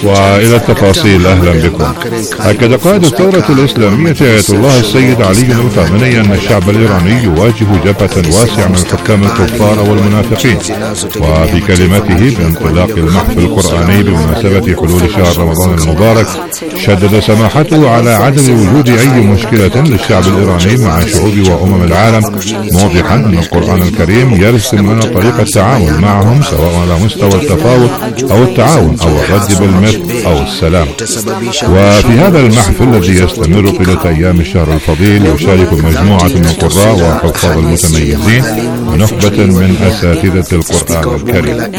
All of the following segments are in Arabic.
وإلى التفاصيل. أهلا بكم. أكد قائد الثورة الإسلامية آية الله السيد علي الخامنئي أن الشعب الإيراني يواجه جبهة واسعة من الحكام الكفار والمنافقين. وفي كلمته بانطلاق المحفل القرآني بمناسبة حلول شهر رمضان المبارك، شدد سماحته على عدم وجود أي مشكلة للشعب الإيراني مع شعوب وأمم العالم، موضحا أن القرآن الكريم يرسم لنا طريق التعامل معهم، سواء على مستوى التفاوض أو التعاون أو الرد بالمثل أو السلام. وفي هذا المحفل الذي يستمر طيلة أيام الشهر الفضيل، يشارك مجموعة من القراء وحفاظ المتميزين ونخبة من أساتذة القرآن الكريم.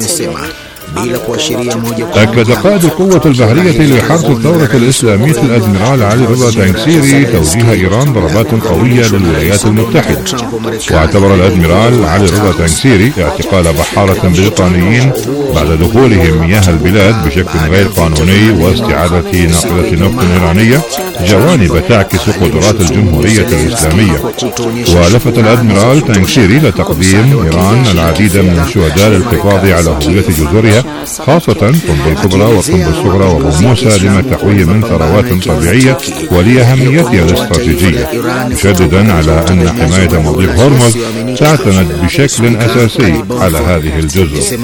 أكد قائد القوة البحرية لحرس الثورة الإسلامية الأدميرال علي رضا تنكسيري توجيه إيران ضربات قوية للولايات المتحدة. واعتبر الأدميرال علي رضا تنكسيري اعتقال بحارة بريطانيين بعد دخولهم مياه البلاد بشكل غير قانوني واستعادة ناقلة نفط إيرانية جوانب تعكس قدرات الجمهورية الإسلامية. ولفت الأدميرال تنكسيري لتقديم إيران العديد من الشهداء للحفاظ على هوية جزرها، خاصة قنب الكبرى وقنب الصغرى وأبو موسى، لما تحويه من ثروات طبيعية ولأهميتها الاستراتيجية، مشددا على أن حماية مضيق هرمز تعتمد بشكل أساسي على هذه الجزر.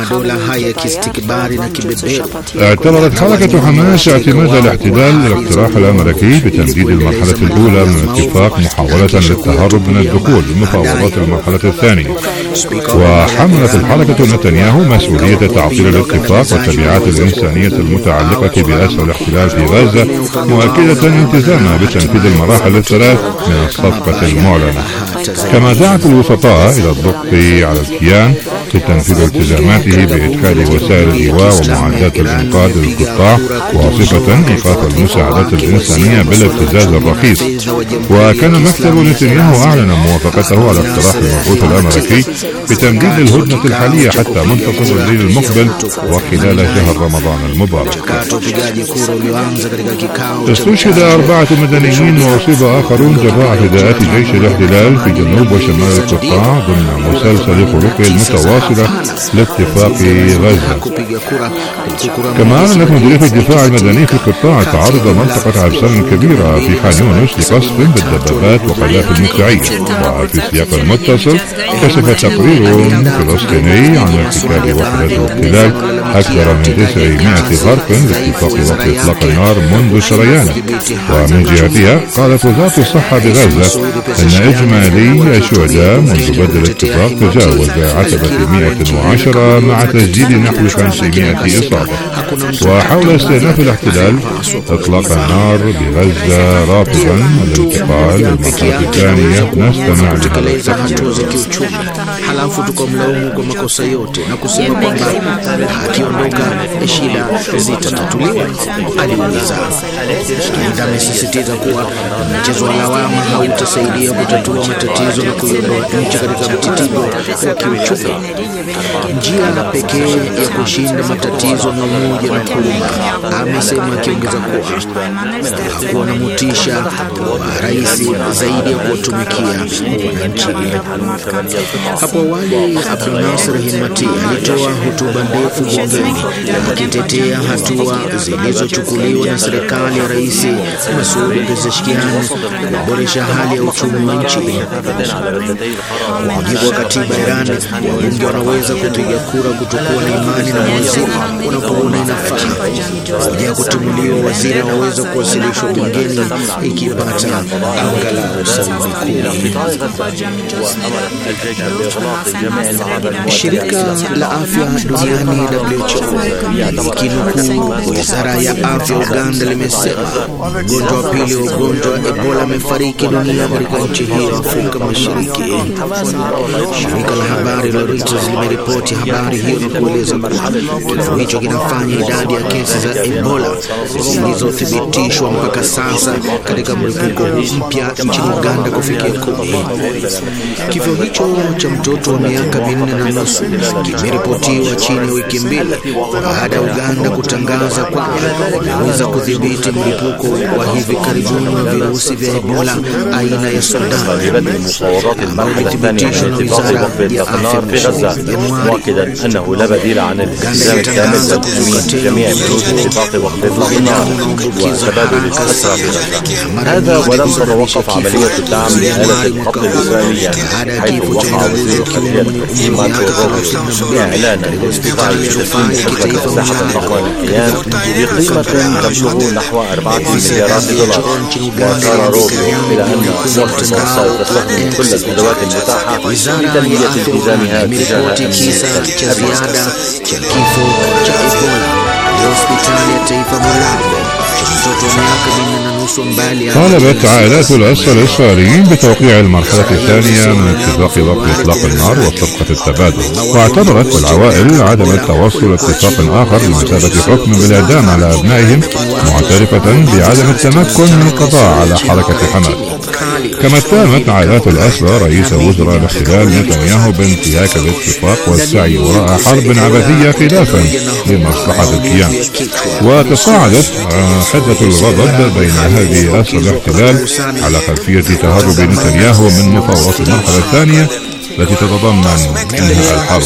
اعتبرت حركة حماس اعتماد الاحتلال الاقتراح الأمريكي بتمديد المرحلة الأولى من الاتفاق محاولة للتهرب من الدخول بمفاوضات المرحلة الثانية. وحملت الحركة نتنياهو مسؤولية تعطيل الاتفاق والتبعات الإنسانية المتعلقة بأسر الاحتلال في غزة، مؤكدة التزامها بتنفيذ المراحل الثلاث من الصفقة المعلنة. كما دعت الوسطاء إلى الضغط على الكيان لتنفيذ التزاماته بإدخال وسائل الإيواء ومعدات الإنقاذ للقطاع، وصفة إيقاف المساعدات الإنسانية بالابتزاز الرخيص. وكان مكتب نتنياهو أعلن موافقته على اقتراح المبعوث الأمريكي بتمديد الهدنة الحالية حتى منتصف الليل المقبل وخلال شهر رمضان المبارك. استشهد 4 مدنيين وأصيب آخرون جراء اعتداءات جيش الاحتلال في جنوب وشمال القطاع ضمن مسلسل خروقه المتواصلة لاتفاق غزة. كما أعلنت مديرية الدفاع المدني في القطاع تعرض منطقة عبسان الكبيرة في خان يونس لقصف بالدبابات وقذائف المدفعية. وفي السياق المتصل كشف تقرير فلسطيني عن ارتكاب وحدة الاحتلال أكثر من 900 غرق لاتفاق وقت إطلاق النار منذ شريانه. ومن جهتها قالت وزارة الصحة بغزة أن إجمالي الشهداء منذ بدء الاتفاق تجاوز عتبة 110 مع تسجيل نحو 500 إصابة. وحول استئناف الاحتلال إطلاق النار بغزة رافضا الانتقال للمرحلة الثانية، نستمع لهذا halafu tukamlaumu kwa makosa yote na kusema kwamba akiondoka shida zitatatuliwa, aliuliza. Aidha amesisitiza kuwa mchezo wa lawama hautasaidia kutatua matatizo na kuiondoa nchi katika mtitigo wa kiuchumi. Njia pekee ya kushinda matatizo ni umoja na kuuma, amesema, akiongeza kuwa hakuwa na motisha wa rais zaidi ya kuwatumikia wananchi. Hapo awali Abdul Nasser Himati alitoa hotuba ndefu bungeni akitetea hatua zilizochukuliwa na serikali ya Rais Masoud Pezeshkian kuboresha hali ya uchumi wa nchi. Kwa mujibu wa katiba Iran, wabunge wanaweza kupiga kura kutokuwa na imani na mawaziri wanapoona inafaa. Hoja ya kutimuliwa waziri inaweza kuwasilishwa bungeni ikipata angalau sauti 10. Shirika la Afya Duniani WHO likinukuu Wizara ya Afya Uganda limesema mgonjwa wa pili wa ugonjwa wa Ebola amefariki dunia katika nchi hiyo ya Afrika Mashariki. Shirika la habari la Reuters limeripoti habari hiyo na kueleza kuwa kifo hicho kinafanya idadi ya kesi za Ebola zilizothibitishwa mpaka sasa katika mlipuko mpya nchini Uganda kufikia 10. Kifo hicho cha mtoto wa miaka 4.5 kimeripotiwa chini ya wiki mbili baada ya Uganda kutangaza kwamba imeweza kudhibiti mlipuko wa hivi karibuni wa virusi vya Ebola aina ya Sudan, ambao ulithibitishwa na Wizara ya Afya Januari. مؤكدا أنه لا بديل عن الالتزام الكامل بتأمين جميع الحدود اتفاق وقف إطلاق النار وتبادل الأسرى في غزة. هذا ولم تتوقف عملية الدعم لآلة القبض الإسرائيلية، حيث وقع وزير الخارجية الأمريكي ماركو روبيو إعلانا باستطاعة تسليم حزب مساحة النهضة للقيام بقيمة تبلغ نحو 4 مليارات دولار. وأشار روبيو إلى أن واشنطن ستستخدم كل الأدوات المتاحة لتنمية التزامها تجاه طالبت عائلات الأسرى الإسرائيليين بتوقيع المرحلة الثانية من اتفاق وقف إطلاق النار وصفقة التبادل، واعتبرت العوائل عدم التوصل لاتفاق آخر بمثابة حكم بالإعدام على أبنائهم، معترفة بعدم التمكن من القضاء على حركة حماس. كما اتهمت عائلات الأسرى رئيس وزراء الاحتلال نتنياهو بانتهاك الاتفاق والسعي وراء حرب عبثية خلافا لمصلحة الكيان. وتصاعدت حدة الغضب بين هذه أسرى الاحتلال على خلفية تهرب نتنياهو من مفاوضات المرحلة الثانية التي تتضمن انهاء الحرب.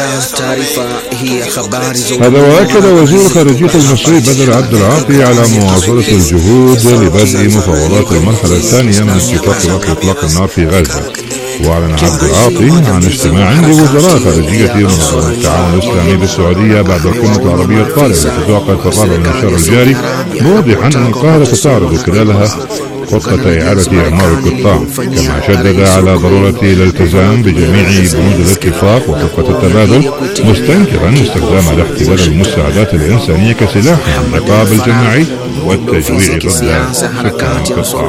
هذا وأكد وزير خارجية المصري بدر عبد العاطي على مواصلة الجهود لبدء مفاوضات المرحلة الثانية من اتفاق وقف إطلاق النار في غزة. وأعلن عبد العاطي عن اجتماع لوزراء خارجية منظمة التعاون الإسلامي بالسعودية بعد القمة العربية الطارئة التي تعقد في الرابع من الشهر الجاري، موضحا أن القاهرة ستعرض خلالها خطة إعادة إعمار القطاع، كما شدد على ضرورة الالتزام بجميع بنود الاتفاق وصفقة التبادل، مستنكرا استخدام الاحتلال المساعدات الإنسانية كسلاح للعقاب الجماعي والتجويع ضد سكان القطاع.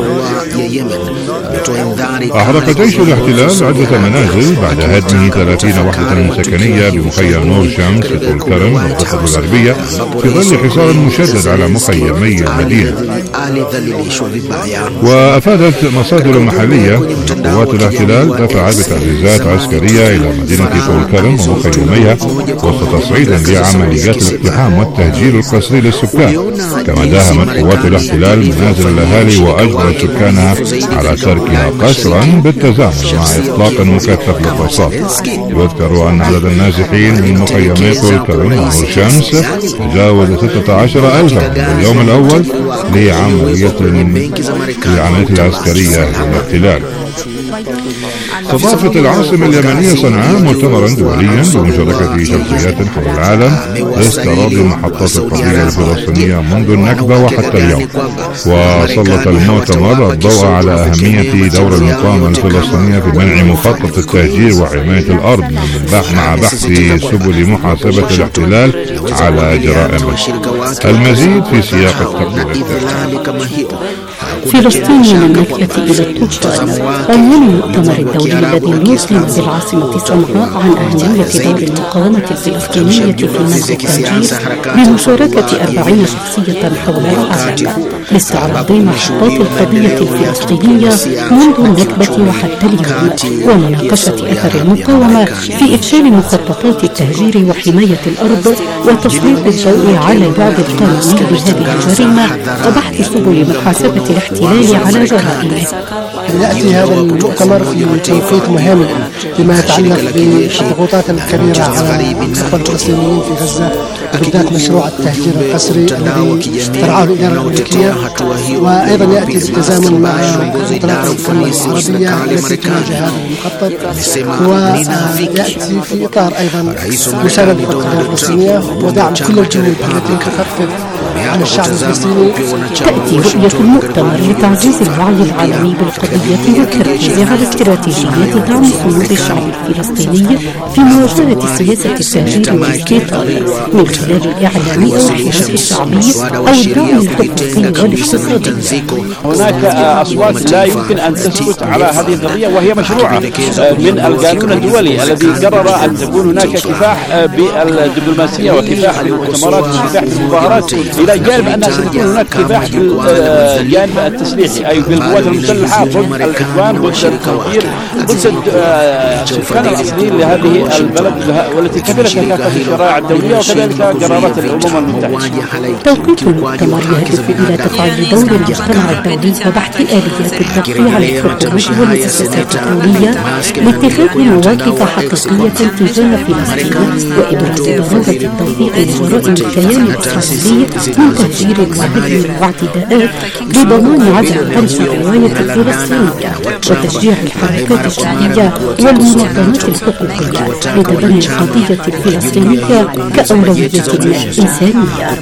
أحرق جيش الاحتلال عدة منازل بعد هدم 30 وحدة سكنية بمخيم نور شمس في طول كرم والضفة الغربية في ظل حصار مشدد على مخيمي المدينة. وأفادت مصادر محلية أن قوات الاحتلال دفعت بتعزيزات عسكرية إلى مدينة طول كرم ومخيميها وسط تصعيدا لعمليات الاقتحام والتهجير القسري للسكان. كما داهمت قوات الاحتلال منازل الأهالي وأجبرت سكانها على تركها قسرا بالتزامن مع إطلاق مكثف للرصاص. يذكر أن عدد النازحين من مخيمي طول كرم ونور شمس تجاوز 16,000 باليوم الأول لعملية العسكرية للاحتلال. استضافت العاصمة اليمنية صنعاء مؤتمرا دوليا بمشاركة شخصيات حول العالم لاستعراض محطات القضية الفلسطينية منذ النكبة وحتى اليوم. وسلط المؤتمر الضوء على أهمية دور المقاومة الفلسطينية في منع مخطط التهجير وحماية الأرض مع بحث سبل محاسبة الاحتلال على جرائمه. المزيد في سياق التقرير. فلسطين من النكبة إلى الطوفان، عنوان المؤتمر الدولي الذي يوصل بالعاصمة صنعاء عن أهمية دور المقاومة الفلسطينية في منع التهجير بمشاركة 40 شخصية حول العالم لاستعراض محطات القضية الفلسطينية منذ النكبة وحتى اليوم، ومناقشة أثر المقاومة في إفشال مخططات التهجير وحماية الأرض وتسليط الضوء على البعد القانوني لهذه الجريمة وبحث سبل محاسبة الاحتلال على جرائمه. يأتي هذا المؤتمر في توقيت مهم بما يتعلق بالضغوطات الكبيرة على الأخوة الفلسطينيين في غزة، بالذات مشروع التهجير القسري الذي ترعاه الإدارة الأمريكية، وأيضا يأتي بالتزامن مع مطالبات الأمة العربية التي تواجه هذا المخطط، ويأتي في إطار أيضا مساندة القضية الفلسطينية ودعم كل الجهود التي تخفف عن الشعب الفلسطيني. تأتي رؤية المؤتمر لتعزيز الوعي العالمي بالقضية والتركيز على استراتيجية دعم صمود الشعب الفلسطيني في مواجهة سياسة التهجير والاستيطان من خلال الإعلام أو الحراك الشعبي أو الدعم الحقوقي والاقتصادي. هناك أصوات لا يمكن أن تسكت على هذه القضية وهي مشروعة من القانون الدولي الذي قرر أن تكون هناك كفاح بالدبلوماسية وكفاح بالمؤتمرات وكفاح بالمظاهرات، إلى جانب أنها ستكون هناك كفاح بالجانب التسليحي أي بالقوات المسلحة ضد العدوان، ضد التنفير، ضد السكان الأصليين لهذه البلد والتي كفلت كافة الشرائع الدولية وكذلك قرارات الأمم المتحدة. توقيت المؤتمر يهدف إلى تفعيل دور المجتمع الدولي وبحث آليات الضغط على الحكومات والمؤسسات الدولية لاتخاذ مواقف حقيقية تجاه فلسطين وإبراز ضرورة التوثيق لجرائم الكيان الإسرائيلي من تهجير وهدم واعتداءات لضمان عدم طرح الرواية الفلسطينية وتشجيع الحركات الشعبية والمنظمات الحقوقية لتبني القضية الفلسطينية كأولوية إنسانية.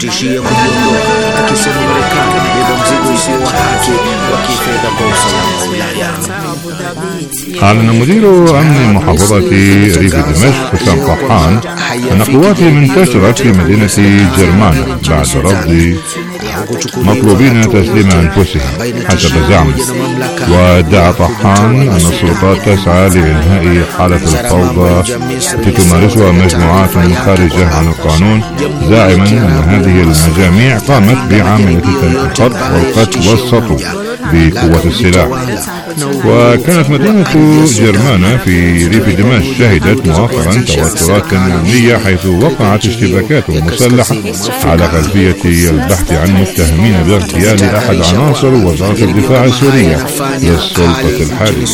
أعلن مدير أمن محافظة ريف دمشق حسام طحان أن قواته انتشرت في مدينة جرمانة بعد رفض مطلوبين تسليم أنفسهم حسب زعمه. وادعى طحان أن السلطات تسعى لإنهاء حالة الفوضى التي تمارسها مجموعات خارجة عن القانون، زاعما أن هذه المجاميع قامت بعملية القتل والقتل والسطو بقوة السلاح. وكانت مدينة جرمانة في ريف دمشق شهدت مؤخرا توترات أمنية حيث وقعت اشتباكات مسلحة على خلفية البحث عن متهمين باغتيال أحد عناصر وزارة الدفاع السورية للسلطة الحالية.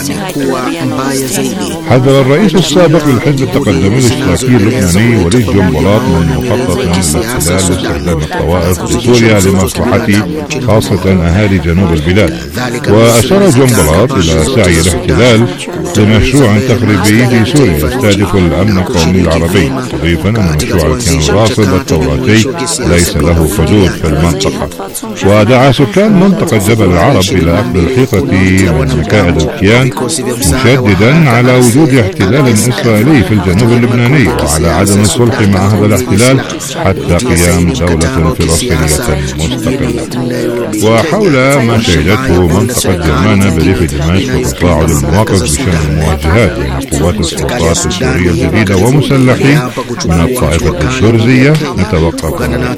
حذر الرئيس السابق للحزب التقدمي الاشتراكي اللبناني وليد جنبلاط من مخطط الاحتلال واستخدام الطوائف لسوريا لمصلحة خاصة أهالي جنوب البلاد. وأشار جنبلاط إلى سعي الاحتلال لمشروع تخريبي في سوريا يستهدف الأمن القومي العربي، مضيفا أن مشروع الكيان الغاصب التوراتي ليس له حدود في المنطقة. ودعا سكان منطقة جبل العرب إلى أخذ الحيطة من مكائد الكيان، مشددا على وجود احتلال إسرائيلي في الجنوب اللبناني وعلى عدم الصلح مع هذا الاحتلال حتى قيام دولة فلسطينية مستقلة. وحول ما شهدته منطقة جرمانة بريف دمشق وتصاعد المواقف بشأن المواجهات بين قوات السلطات السورية الجديدة ومسلحين من الطائفة الشرزية، نتوقف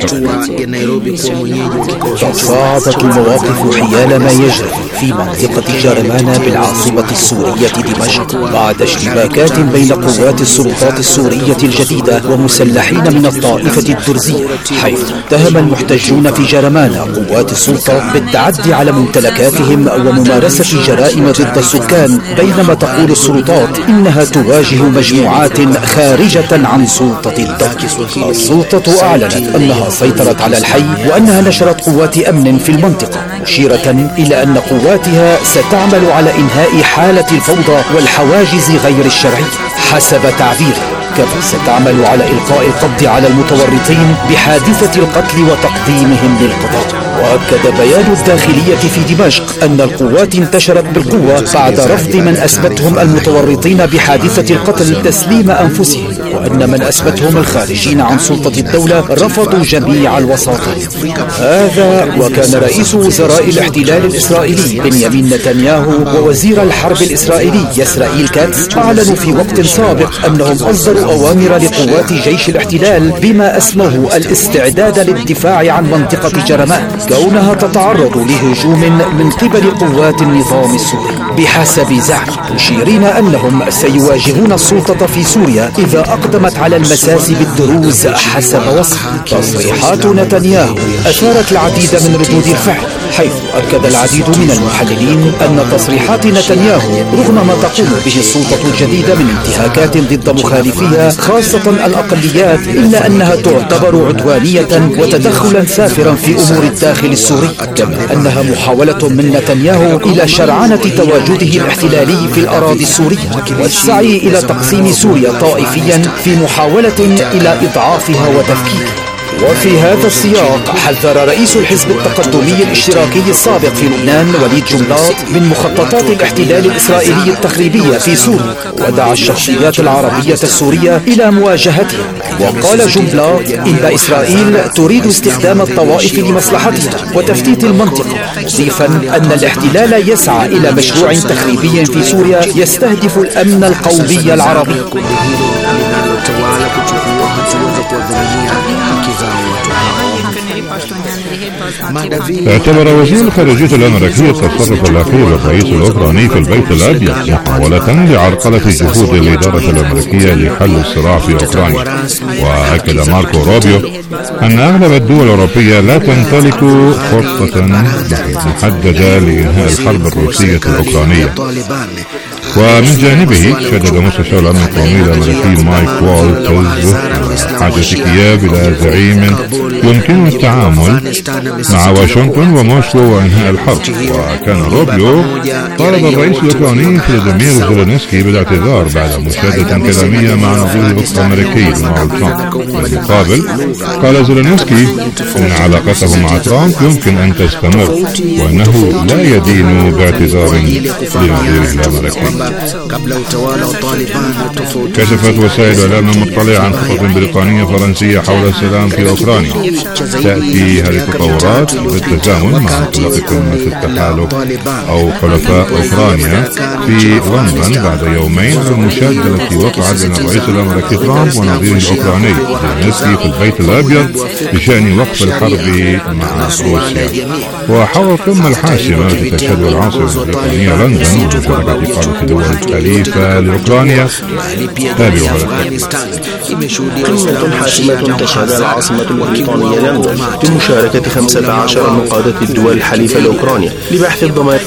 تصاعدت المواقف حيال ما يجري في منطقة جرمانة بالعاصمة السورية دمشق بعد اشتباكات بين قوات السلطات السورية الجديدة ومسلحين من الطائفة الدرزية، حيث اتهم المحتجون في جرمانة قوات السلطة بالتعدي على ممتلكاتهم وممارسة جرائم ضد السكان، بينما تقول السلطات إنها تواجه مجموعات خارجة عن سلطة الدولة. السلطة أعلنت أنها سيطرت على الحي وأنها نشرت قوات أمن في المنطقة، مشيرة إلى أن قواتها ستعمل على إنهاء حالة الفوضى والحواجز غير الشرعية حسب تعبيره، كما ستعمل على إلقاء القبض على المتورطين بحادثة القتل وتقديمهم للقضاء. وأكد بيان الداخلية في دمشق أن القوات انتشرت بالقوة بعد رفض من أثبتهم المتورطين بحادثة القتل تسليم أنفسهم، وأن من أثبتهم الخارجين عن سلطة الدولة رفضوا جميع الوساطين. هذا وكان رئيس وزراء الاحتلال الإسرائيلي بنيامين نتنياهو ووزير الحرب الإسرائيلي إسرائيل كاتس أعلنوا في وقت سابق أنهم أصدروا أوامر لقوات جيش الاحتلال بما اسموه الاستعداد للدفاع عن منطقة جرمان، كونها تتعرض لهجوم من قبل قوات النظام السوري بحسب زعم، مشيرين أنهم سيواجهون السلطة في سوريا إذا أقدمت على المساس بالدروز حسب وصف. تصريحات نتنياهو أثارت العديد من ردود الفعل، حيث أكد العديد من المحللين أن تصريحات نتنياهو رغم ما تقوم به السلطة الجديدة من انتهاكات ضد مخالفيها خاصة الأقليات، إلا أنها تعتبر عدوانية وتدخلا سافرا في أمور الداخل السوري، كما أنها محاولة من نتنياهو إلى شرعنة تواجده الاحتلالي في الأراضي السورية والسعي إلى تقسيم سوريا طائفيا في محاولة إلى إضعافها وتفكيكها. وفي هذا السياق حذر رئيس الحزب التقدمي الاشتراكي السابق في لبنان وليد جنبلاط من مخططات الاحتلال الإسرائيلي التخريبية في سوريا، ودعا الشخصيات العربية السورية إلى مواجهتها. وقال جنبلاط إن إسرائيل تريد استخدام الطوائف لمصلحتها وتفتيت المنطقة، مضيفا أن الاحتلال يسعى إلى مشروع تخريبي في سوريا يستهدف الأمن القومي العربي. اعتبر وزير الخارجية الأمريكي التصرف الأخير للرئيس الأوكراني في البيت الأبيض محاولة لعرقلة جهود الإدارة الأمريكية لحل الصراع في أوكرانيا. وأكد ماركو روبيو أن أغلب الدول الأوروبية لا تمتلك خطة محددة لإنهاء الحرب الروسية الأوكرانية. ومن جانبه شدد مستشار الأمن القومي الأمريكي مايك والتز حاجة كييف إلى زعيم يمكن التعامل مع واشنطن وموسكو وإنهاء الحرب. وكان روبيو طالب الرئيس الأوكراني فلاديمير زيلينسكي بالاعتذار بعد مشادة كلامية مع نظيره الأمريكي دونالد ترامب. بالمقابل قال زيلينسكي إن علاقته مع ترامب يمكن أن تستمر وأنه لا يدين باعتذار لنظيره الأمريكي. كشفت وسائل الإعلام المطلعة عن خطط بريطانية فرنسية حول السلام في أوكرانيا. تأتي هذه التطورات بالتزامن مع انطلاق قمة التحالف أو حلفاء أوكرانيا في لندن بعد يومين على المشادة التي وقعت بين الرئيس الأمريكي ترامب ونظيره الأوكراني زيلينسكي في البيت الأبيض بشأن وقف الحرب مع روسيا. وحول القمة الحاسمة التي تشهدها العاصمة البريطانية لندن ومشاركة قادة الدول الحليفة لأوكرانيا. تابعوا قمة حاسمة تشهدها العاصمة البريطانية لندن بمشاركة 15 من قادة الدول الحليفة لأوكرانيا لبحث الضمان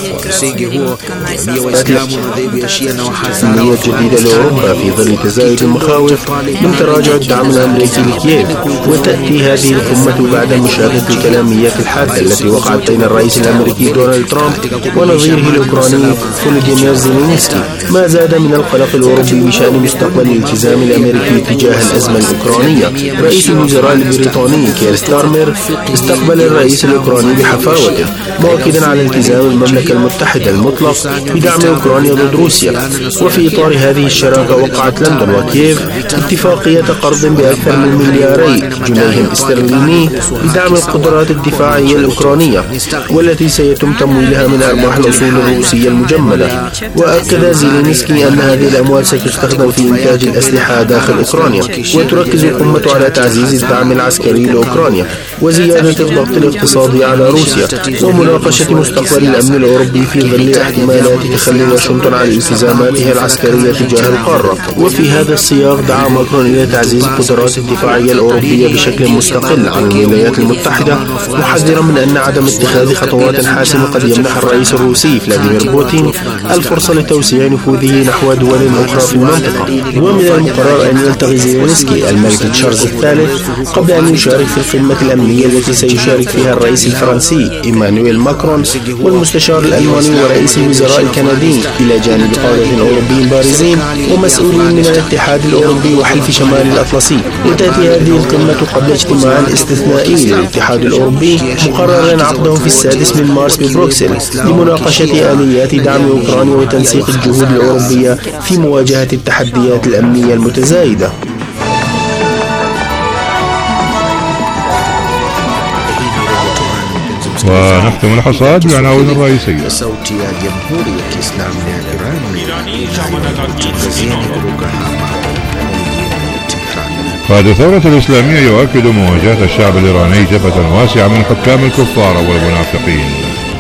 الأمنية الجديدة لأوروبا في ظل تزايد المخاوف من تراجع الدعم الأمريكي لكييف. وتأتي هذه القمة بعد المشادة الكلامية الحادة التي وقعت بين الرئيس الأمريكي دونالد ترامب ونظيره الأوكراني فولوديمير زيلينسكي، ما زاد من القلق الأوروبي بشأن مستقبل الالتزام الأمريكي تجاه الأزمة الأوكرانية. رئيس الوزراء البريطاني كير ستارمر استقبل الرئيس الأوكراني بحفاوته، مؤكدا على التزام المملكة المتحدة المطلق بدعم أوكرانيا ضد روسيا. وفي إطار هذه الشراكة وقعت لندن وكييف اتفاقية قرض بأكثر من ملياري جنيه استرليني لدعم القدرات الدفاعية الأوكرانية، والتي سيتم تمويلها من أرباح الأصول الروسية المجمدة. وأكد زيلينسكي أن هذه الأموال ستستخدم في إنتاج الأسلحة داخل أوكرانيا. وتركز القمة على تعزيز الدعم العسكري لأوكرانيا وزيادة الضغط الاقتصادي على روسيا ومناقشة مستقبل الأمن الأوروبي في ظل احتمالات تخلي واشنطن عن التزاماتها العسكرية تجاه القارة. وفي هذا السياق دعا ماكرون إلى تعزيز القدرات الدفاعية الأوروبية بشكل مستقل عن الولايات المتحدة، محذرا من أن عدم اتخاذ خطوات حاسمة قد يمنح الرئيس الروسي فلاديمير بوتين الفرصة لتوسيع نفوذه نحو دول أخرى في المنطقة. ومن المقرر أن يلتقي زيلينسكي الملك تشارلز الثالث قبل أن يشارك في القمة الأمنية التي سيشارك فيها الرئيس الفرنسي إيمانويل ماكرون والمستشار الألماني ورئيس الوزراء الكندي، إلى جانب قادة أوروبيين بارزين ومسؤولين من الاتحاد الأوروبي وحلف شمال الأطلسي. وتأتي هذه القمة قبل اجتماع استثنائي للاتحاد الأوروبي مقررا عقده في 6 مارس ببروكسل لمناقشة آليات دعم أوكرانيا وتنسيق الجهود الأوروبية في مواجهة التحديات الأمنية المتزايدة. ونختم الحصاد بالعناوين الرئيسية. sauti ya Jamhuri ya Kiislamu ya Iran قائد الثورة الإسلامية يؤكد مواجهة الشعب الإيراني جبهة واسعة من حكام الكفار والمنافقين.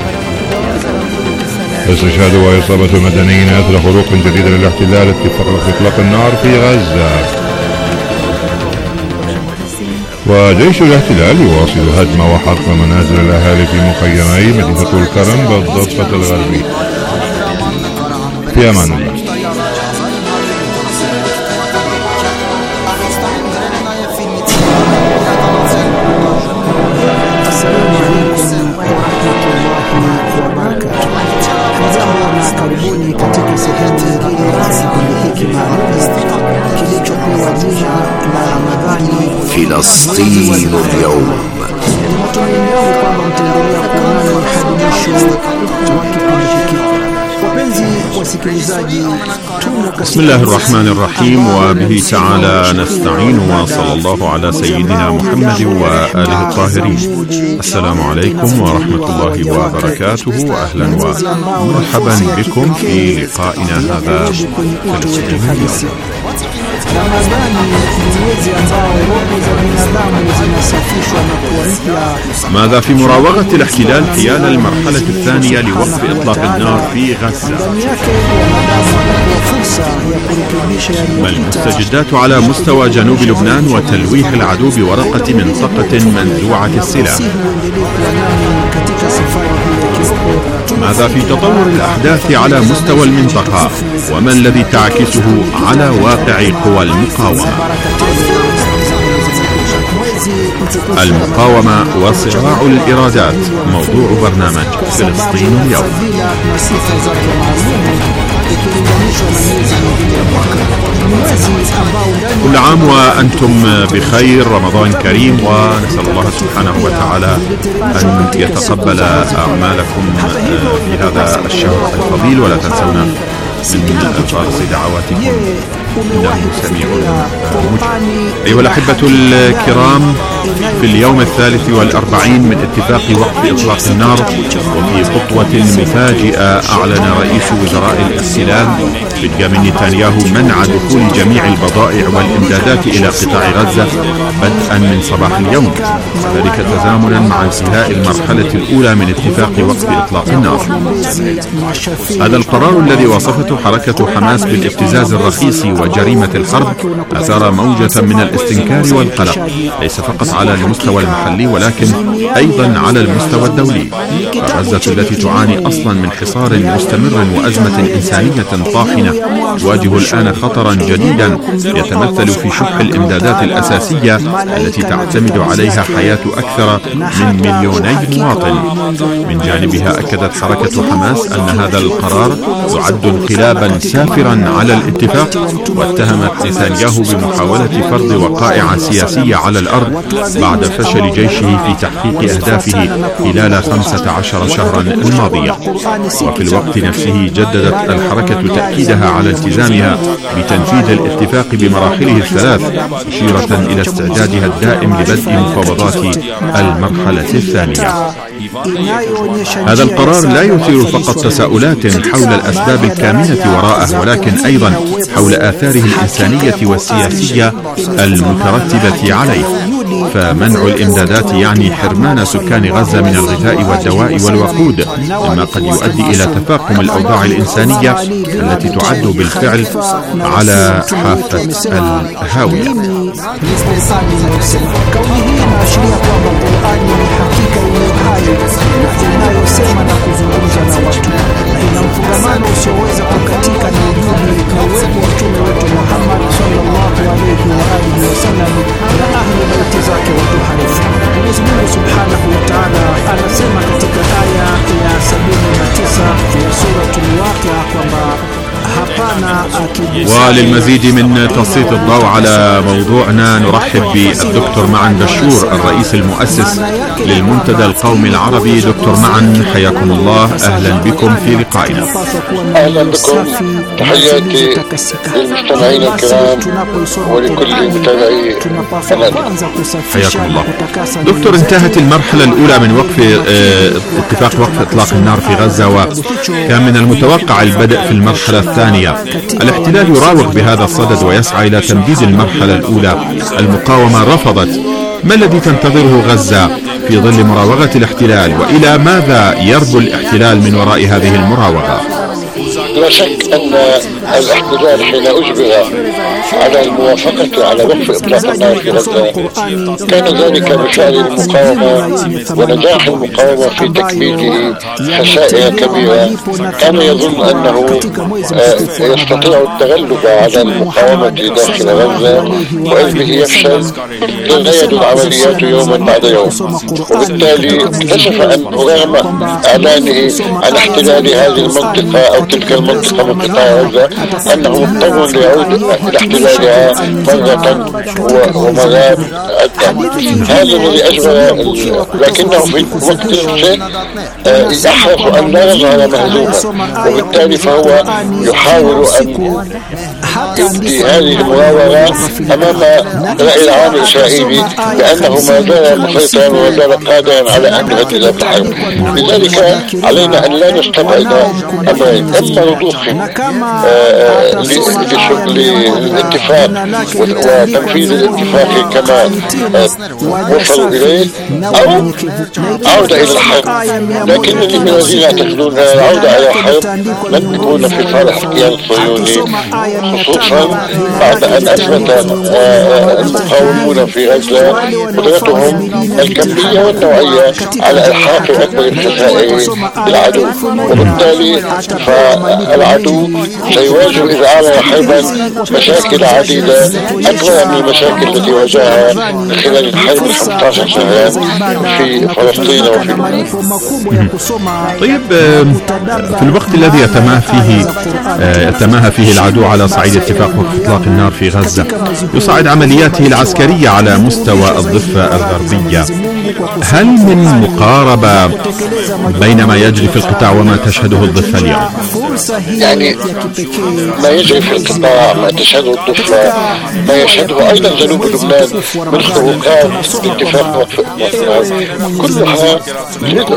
استشهاد وإصابة مدنيين أثر خروق جديد للاحتلال اتفاق إطلاق النار في غزة. وجيش الاحتلال يواصل هدم وحرق منازل الأهالي في مخيمي مدينة الكرم بالضفة الغربية. في أمان الله. Assalamu alaikum warahmatullahi wabarakatuh. Jambo na karibuni katika sehemu nyingine ya kipindi hiki maalum kilichopewa jina la Ramadhani فلسطين اليوم. Matumaini yangu kwamba mtaendelea kuwa nami hadi mwisho wa kipindi hiki. Wapenzi wasikilizaji, بسم الله الرحمن الرحيم وبه تعالى نستعين وصلى الله على سيدنا محمد وآله الطاهرين. السلام عليكم ورحمة الله وبركاته وأهلا ومرحبا بكم في لقائنا هذا. ماذا في مراوغة الاحتلال حيال المرحلة الثانية لوقف إطلاق النار في غزة؟ ما المستجدات على مستوى جنوب لبنان وتلويح العدو بورقة منطقة منزوعة السلاح؟ ماذا في تطور الأحداث على مستوى المنطقة وما الذي تعكسه على واقع قوى المقاومة؟ المقاومة وصراع الإرادات موضوع برنامج فلسطين اليوم. كل عام وأنتم بخير، رمضان كريم، ونسأل الله سبحانه وتعالى أن يتقبل أعمالكم في هذا الشهر الفضيل، ولا تنسونا من فارس دعواتكم إنه سميع مجيب. أيها الأحبة الكرام، في اليوم 43 من اتفاق وقف إطلاق النار، وفي خطوة مفاجئة أعلن رئيس وزراء الاحتلال بنيامين نتنياهو منع دخول جميع البضائع والإمدادات إلى قطاع غزة بدءا من صباح اليوم، ذلك تزامنا مع انتهاء المرحلة الأولى من اتفاق وقف إطلاق النار. هذا القرار الذي وصفته حركة حماس بالابتزاز الرخيص وجريمة الحرب أثار موجة من الاستنكار والقلق، ليس فقط على المستوى المحلي ولكن أيضا على المستوى الدولي. غزة التي تعاني أصلا من حصار مستمر وأزمة إنسانية طاحنة تواجه الآن خطرا جديدا يتمثل في شح الإمدادات الأساسية التي تعتمد عليها حياة أكثر من 2,000,000 مواطن. من جانبها أكدت حركة حماس أن هذا القرار يعد انقلابا سافرا على الاتفاق، واتهمت نتنياهو بمحاولة فرض وقائع سياسية على الأرض بعد فشل جيشه في تحقيق أهدافه خلال 15 شهرا الماضية. وفي الوقت نفسه جددت الحركة تأكيدها على التزامها بتنفيذ الاتفاق بمراحله الثلاث، مشيرة إلى استعدادها الدائم لبدء مفاوضات المرحلة الثانية. هذا القرار لا يثير فقط تساؤلات حول الأسباب الكامنة وراءه، ولكن أيضا حول آثاره الإنسانية والسياسية المترتبة عليه. فمنع الإمدادات يعني حرمان سكان غزة من الغذاء والدواء والوقود، مما قد يؤدي إلى تفاقم الأوضاع الإنسانية التي تعد بالفعل على حافة الهاوية. Mwenyezi Mungu Subhanahu wa Ta'ala anasema katika aya ya 79 ya suratul Waqi'a kwamba وللمزيد من تسليط الضوء على موضوعنا نرحب بالدكتور معن بشور، الرئيس المؤسس للمنتدى القومي العربي. دكتور معن، حياكم الله، أهلا بكم في لقائنا. أهلا بكم، تحياتي للمستمعين الكرام ولكل متابعي قناتكم. حياكم الله. دكتور، انتهت المرحلة الأولى من اتفاق وقف إطلاق النار في غزة، وكان من المتوقع البدء في المرحلة الثانية. الاحتلال يراوغ بهذا الصدد ويسعى إلى تمديد المرحلة الأولى. المقاومة رفضت. ما الذي تنتظره غزة في ظل مراوغة الاحتلال، وإلى ماذا يربو الاحتلال من وراء هذه المراوغة؟ لا شك أن الاحتلال حين أجبر على الموافقة على وقف إطلاق النار في غزة كان ذلك بفعل المقاومة ونجاح المقاومة في تكبيده خسائر كبيرة. كان يظن أنه يستطيع التغلب على المقاومة داخل غزة، وإذ به يفشل تزايد العمليات يوما بعد يوم، وبالتالي اكتشف أن رغم إعلانه عن احتلال هذه المنطقة أو تلك المنطقة من قطاع غزة أنه مضطر ليعود إلى احتلالها مرة ومرات عدة. هذا الذي أجبر، لكنه في وقت نفسه يحرص أن لا يظهر مهزوما، وبالتالي فهو يحاول أن يبدي هذه المناورة أمام الرأي العام الإسرائيلي بأنه ما زال مسيطرا وما زال قادرا على أن يهدد الحرب. لذلك علينا أن لا نستبعد أمرين: إما رضوخ للاتفاق وتنفيذ الاتفاق كما وصلوا إليه، أو عودة إلى الحرب. لكنني من الذين يعتقدون أن العودة إلى الحرب لن تكون في صالح الكيان الصهيوني، خصوصا بعد أن أثبت المقاومون في غزة قدرتهم الكمية والنوعية على إلحاق أكبر الخسائر بالعدو، وبالتالي فالعدو سيواجه إذا أعلن حربا مشاكل عديدة أكبر من المشاكل التي واجهها خلال الحرب 15 شهرا في فلسطين وفي لبنان. طيب، في الوقت الذي يتماهى فيه العدو على صعيد اتفاق اطلاق النار في غزة، يصعد عملياته العسكرية على مستوى الضفة الغربية، هل من مقاربة بين ما يجري في القطاع وما تشهده الضفة اليوم؟ يعني ما يجري في القطاع، ما تشهده الضفة، ما يشهده أيضا جنوب لبنان من خروقات اتفاق كلها جزء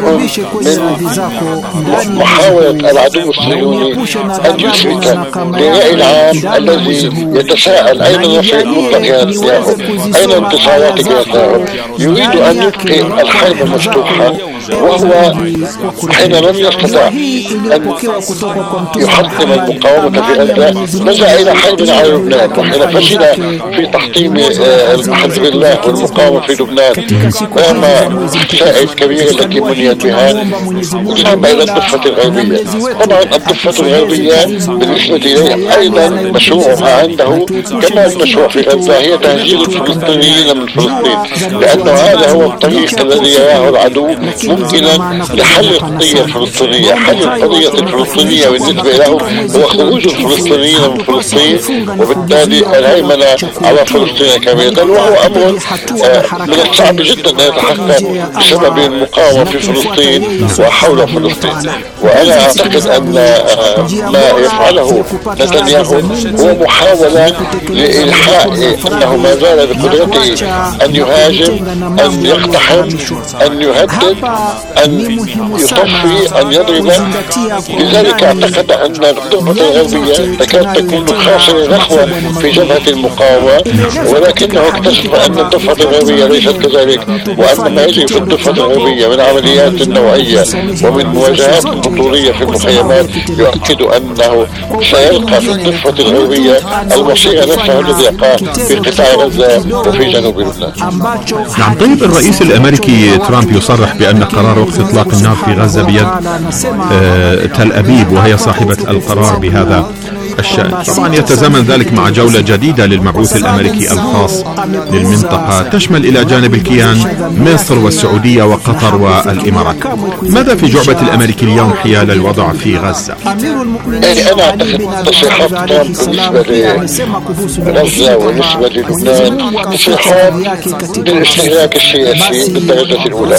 من محاولة العدو الصهيوني أن يثبت للرأي العام الذي يتساءل أين نصر المطلق نتنياهو، أين انتصارات نتنياهو، يريد أن يبقي الحرب مفتوحة، وهو حين لم يستطع أن يحطم المقاومة في غزة لجأ إلى حرب على لبنان، وحين فشل في تحطيم حزب الله والمقاومة في لبنان رغم الخسائر الكبيرة التي منيت بها ذهب إلى الضفة الغربية. طبعا الضفة الغربية بالنسبة إليه أيضا مشروعها عنده كما المشروع في غزة هي تهجير الفلسطينيين من فلسطين، لأنه هذا هو الطريق الذي يراه العدو ممكنا لحل القضية الفلسطينية. حل القضية الفلسطينية بالنسبة له هو خروج الفلسطينيين من فلسطين، وبالتالي الهيمنة على فلسطين كاملة، وهو أمر من الصعب جدا أن يتحقق بسبب المقاومة في فلسطين وحول فلسطين. وأنا أعتقد أن ما يفعله نتنياهو هو محاولة لإلحاق أنه ما زال بقدرته أن يهاجم، أن يقتحم، أن يهدد، أن يطفي، أن يضرب. لذلك اعتقد أن الضفة الغربية تكاد تكون خاسرة نحو في جبهة المقاومة، ولكنه اكتشف أن الضفة الغربية ليست كذلك، وأن ما يجري في الضفة الغربية من عمليات نوعية ومن مواجهات بطولية في المخيمات يؤكد أنه سيلقى في الضفة الغربية المصير نفسه الذي يقع في قطاع غزة وفي جنوب لبنان. نعم. طيب، الرئيس الأمريكي ترامب يصرح بأن قرار وقف إطلاق النار في غزة بيد تل أبيب، وهي صاحبة القرار بهذا الشأن. طبعا يتزامن ذلك مع جولة جديدة للمبعوث الأمريكي الخاص للمنطقة تشمل إلى جانب الكيان مصر والسعودية وقطر والإمارات. ماذا في جعبة الأمريكي اليوم حيال الوضع في غزة؟ يعني أنا أعتقد تصريحات ترامب بالنسبة لغزة وبالنسبة للبنان تصريحات للاستهلاك السياسي بالدرجة الأولى.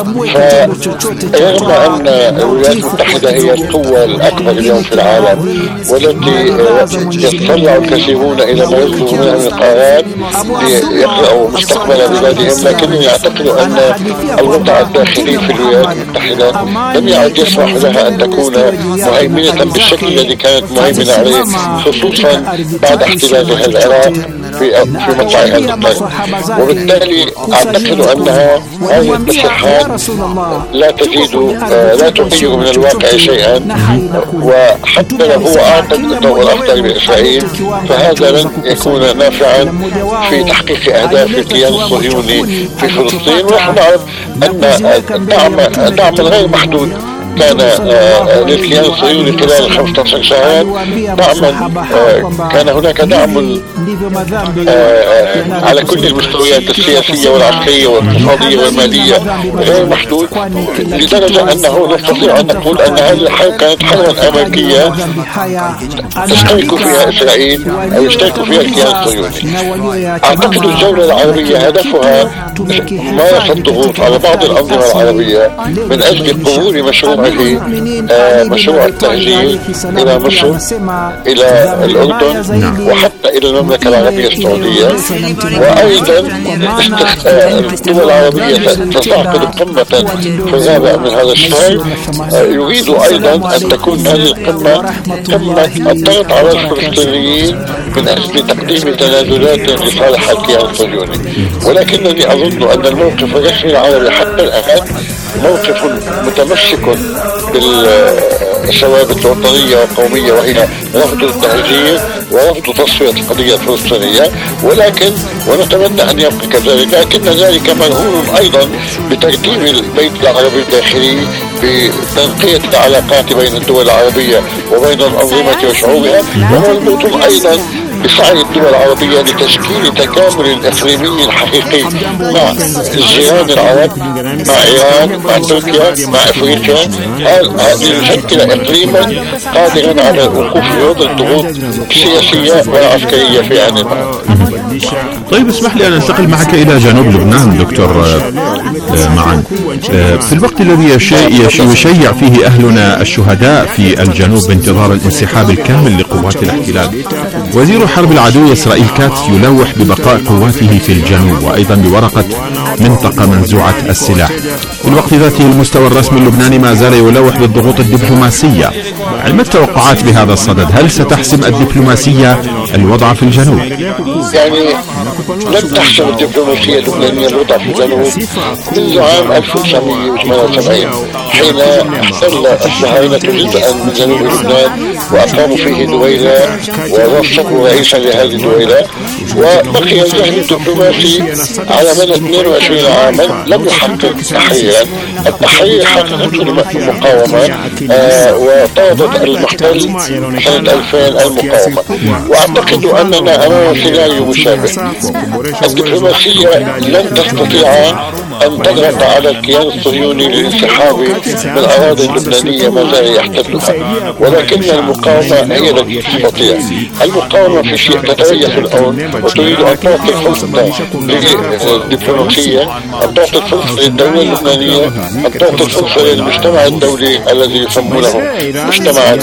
فرغم أن الولايات المتحدة هي القوة الأكبر اليوم في العالم والتي يتطلع الكثيرون إلى ما يطلب منها من قرارات ليقرأوا مستقبل بلادهم، لكنني أعتقد أن الوضع الداخلي في الولايات المتحدة لم يعد يسمح لها أن تكون مهيمنة بالشكل الذي كانت مهيمنة عليه، خصوصا بعد احتلالها العراق في مطلعها القرن. وبالتالي أعتقد أنها هذه التصريحات لا تغير من الواقع شيئا، وحتى لو هو أعطى الضوء الأخضر لإسرائيل فهذا لن يكون نافعا في تحقيق أهداف الكيان الصهيوني في فلسطين. ونحن نعرف أن الدعم الغير محدود كان للكيان الصهيوني خلال 15 شهرا دعما، كان هناك دعم على كل المستويات السياسية والعسكرية والاقتصادية والمالية غير محدود، لدرجة أنه نستطيع أن نقول أن هذه الحرب كانت حربا أمريكية تشترك فيها إسرائيل أو يشترك فيها الكيان الصهيوني. أعتقد الجولة العربية هدفها ممارسة الضغوط على بعض الأنظمة العربية من أجل قبول مشروع دعمه مشروع التهجير إلى مصر، إلى الأردن، وحتى إلى المملكة العربية السعودية. وأيضا الدول العربية ستعقد قمة في الرابع من هذا الشهر. يريد أيضا أن تكون هذه القمة قمة الضغط على الفلسطينيين من أجل تقديم تنازلات لصالح الكيان الصهيوني. ولكنني أظن أن الموقف الرسمي العربي حتى الآن موقف متمسك بالثوابت الوطنية والقومية، وهي رفض التهجير ورفض تصفية القضية الفلسطينية، ونتمنى أن يبقى كذلك. لكن ذلك مرهون أيضا بترتيب البيت العربي الداخلي، بتنقية العلاقات بين الدول العربية وبين الأنظمة وشعوبها، ومربوط أيضا بسعي الدول العربية لتشكيل تكامل إقليمي حقيقي مع الجيران العرب، مع إيران، مع تركيا، مع أفريقيا، ليشكل إقليما قادرا على الوقوف ضد الضغوط السياسية والعسكرية في آن ما. طيب اسمح لي أن أنتقل معك إلى جنوب لبنان دكتور معا. في الوقت الذي يشيع فيه أهلنا الشهداء في الجنوب بانتظار الانسحاب الكامل لقوات الاحتلال، وزير حرب العدو إسرائيل كاتس يلوح ببقاء قواته في الجنوب، وأيضا بورقة منطقة منزوعة السلاح. في الوقت ذاته المستوى الرسمي اللبناني ما زال يلوح بالضغوط الدبلوماسية. ما التوقعات بهذا الصدد؟ هل ستحسم الدبلوماسية الوضع في الجنوب؟ يعني لم تحسم الدبلوماسية اللبنانية الوضع في الجنوب منذ عام 1978 حين احتل الصهاينة جزءا من جنوب لبنان وأقاموا فيه دويلة ووصفوا رئيسا لهذه الدويلة، وبقي الجهد الدبلوماسي على مدى 22 عاما لم يحقق تحريرا. التحرير حققته المقاومة وطردت المحتل سنة 2000 المقاومة، وأعتقد أننا أمام سيناريو مشابه. الدبلوماسية لن تستطيع أن تضغط على الكيان الصهيوني للانسحاب من الأراضي اللبنانية ما زال يحتلها، ولكن المقاومة هي التي تستطيع. المقاومة في شيء تتريث الآن وتريد أن تعطي فرصة للدبلوماسية، أن تعطي فرصة للدولة اللبنانية، أن تعطي فرصة للمجتمع الدولي الذي يسمونه مجتمعا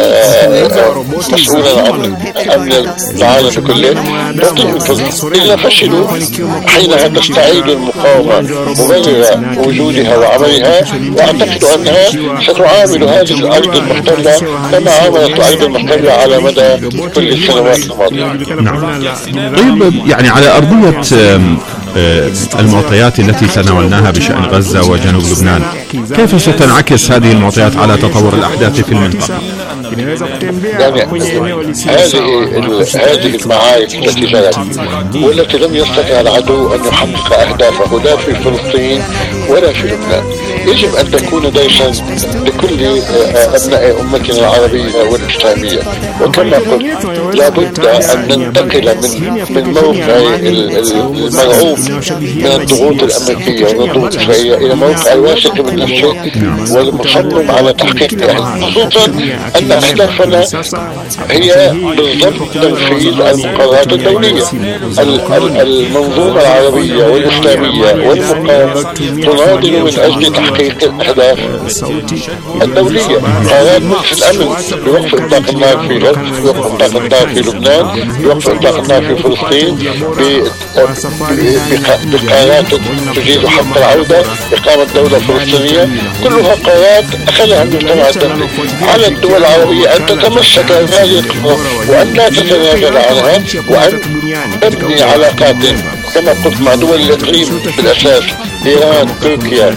مسؤولا عن أمن العالم كله، تعطيهم فرصة. إذا فشلوا حينها تستعيد المقاومة مبررة وجودها وعملها، وأعتقد أنها ستعامل هذه الأرض المحتلة كما عاملت الأرض المحتلة على مدى كل السنوات الماضية. نعم. طيب يعني على أرضية المعطيات التي تناولناها بشأن غزة وجنوب لبنان، كيف ستنعكس هذه المعطيات على تطور الأحداث في المنطقة؟ يعني هذه المعارك التي جرت والتي لم يستطع العدو أن يحقق أهدافه لا في فلسطين ولا في لبنان، يجب أن تكون درسا لكل أبناء أمتنا العربية والإسلامية. وكما قلت لابد أن ننتقل من موقع المرعوب من الضغوط الأمريكية والضغوط الإسرائيلية إلى موقع الواثق من نفسه والمصمم على تحقيقها، خصوصا أن أهدافنا هي بالضبط تنفيذ المقررات الدولية. المنظومة العربية والإسلامية والمقاومة تناضل من أجل تحقيق الأهداف الدولية. قرارات مجلس الأمن بوقف إطلاق النار في غزة، بوقف إطلاق النار في لبنان، بوقف إطلاق النار في فلسطين، بقرارات تجيز حق العودة، إقامة دولة فلسطينية، كلها قرارات أخذها المجتمع الدولي. على الدول العربية أن تتمسك بهذه القرارات وأن لا تتنازل عنها، وأن تبني علاقات كما قلت مع دول الإقليم بالأساس، إيران، تركيا،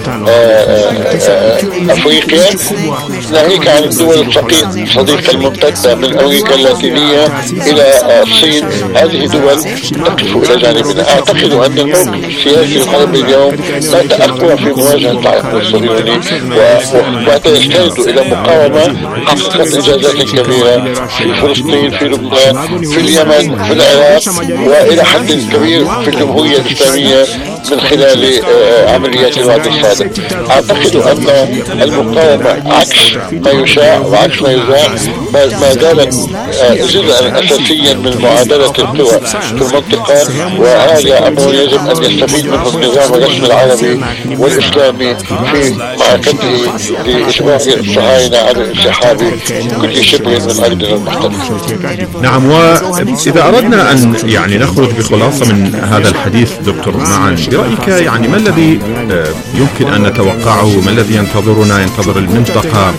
أفريقيا، ناهيك عن الدول الصديقة الممتدة من أمريكا اللاتينية إلى الصين. هذه دول تقف إلى جانبنا. أعتقد أن الموقف السياسي العربي اليوم بات أقوى في مواجهة العدو الصهيوني، وبات يستند إلى مقاومة حققت إنجازات كبيرة في فلسطين، في لبنان، في اليمن، في العراق، وإلى حد كبير في الجمهورية الإسلامية من خلال عمليات الوعد الصادق. أعتقد أن المقاومة عكس ما يشاع وعكس ما يذاع ما زالت جزءا أساسيا من معادلة القوى في المنطقة، وهذا أمر يجب أن يستفيد منه النظام الرسمي العربي والإسلامي في معركته لإجبار الصهاينة على الانسحاب كل شبر من أرضنا المحتلة. نعم، وإذا أردنا أن يعني نخرج بخلاصة من هذا الحديث دكتور معا، برأيك يعني ما الذي يمكن أن نتوقعه، ما الذي ينتظر المنطقة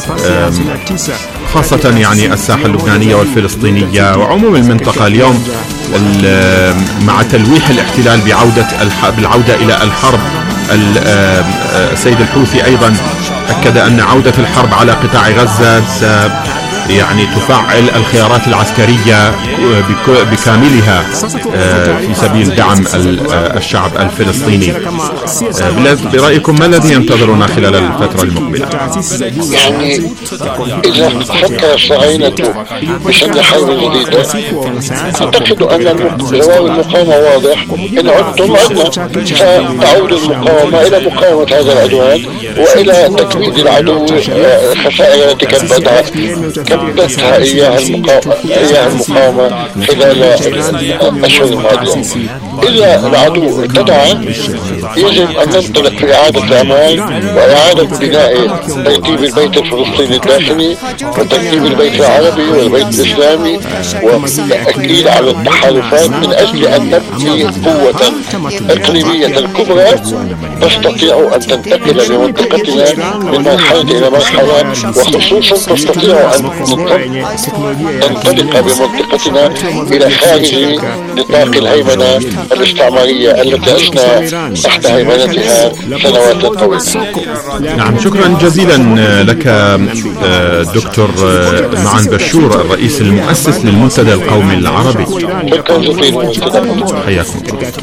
خاصة يعني الساحة اللبنانية والفلسطينية وعموم المنطقة اليوم مع تلويح الاحتلال بالعودة إلى الحرب؟ السيد الحوثي أيضا أكد أن عودة الحرب على قطاع غزة يعني تفعل الخيارات العسكرية بكاملها في سبيل دعم الشعب الفلسطيني. برأيكم ما الذي ينتظرنا خلال الفترة المقبلة؟ يعني إذا فكر الصهاينة بشن حرب جديدة، أعتقد أن جواب المقاومة واضح: إن عدتم عدنا، فتعود المقاومة إلى مقاومة هذا العدوان وإلى تكبيد العدو الخسائر التي كبدتها إياها المقاومة خلال الأشهر الماضية. إذا العدو ابتدع يجب أن ننطلق في إعادة الأمان وإعادة بناء ترتيب البيت الفلسطيني الداخلي وترتيب البيت العربي والبيت الإسلامي، والتأكيد على التحالفات من أجل أن نبني قوة إقليمية كبرى تستطيع أن تنتقل بمنطقتنا من مرحلة إلى مرحلة، وخصوصا تستطيع أن تنطلق بمنطقتنا إلى خارج نطاق الهيمنة الاستعمارية التي عشنا تحت هيمنتها سنوات طويلة. نعم، شكرا جزيلا لك دكتور معا بشور، الرئيس المؤسس للمنتدى القومي العربي. شكرا جزيلا، حياكم.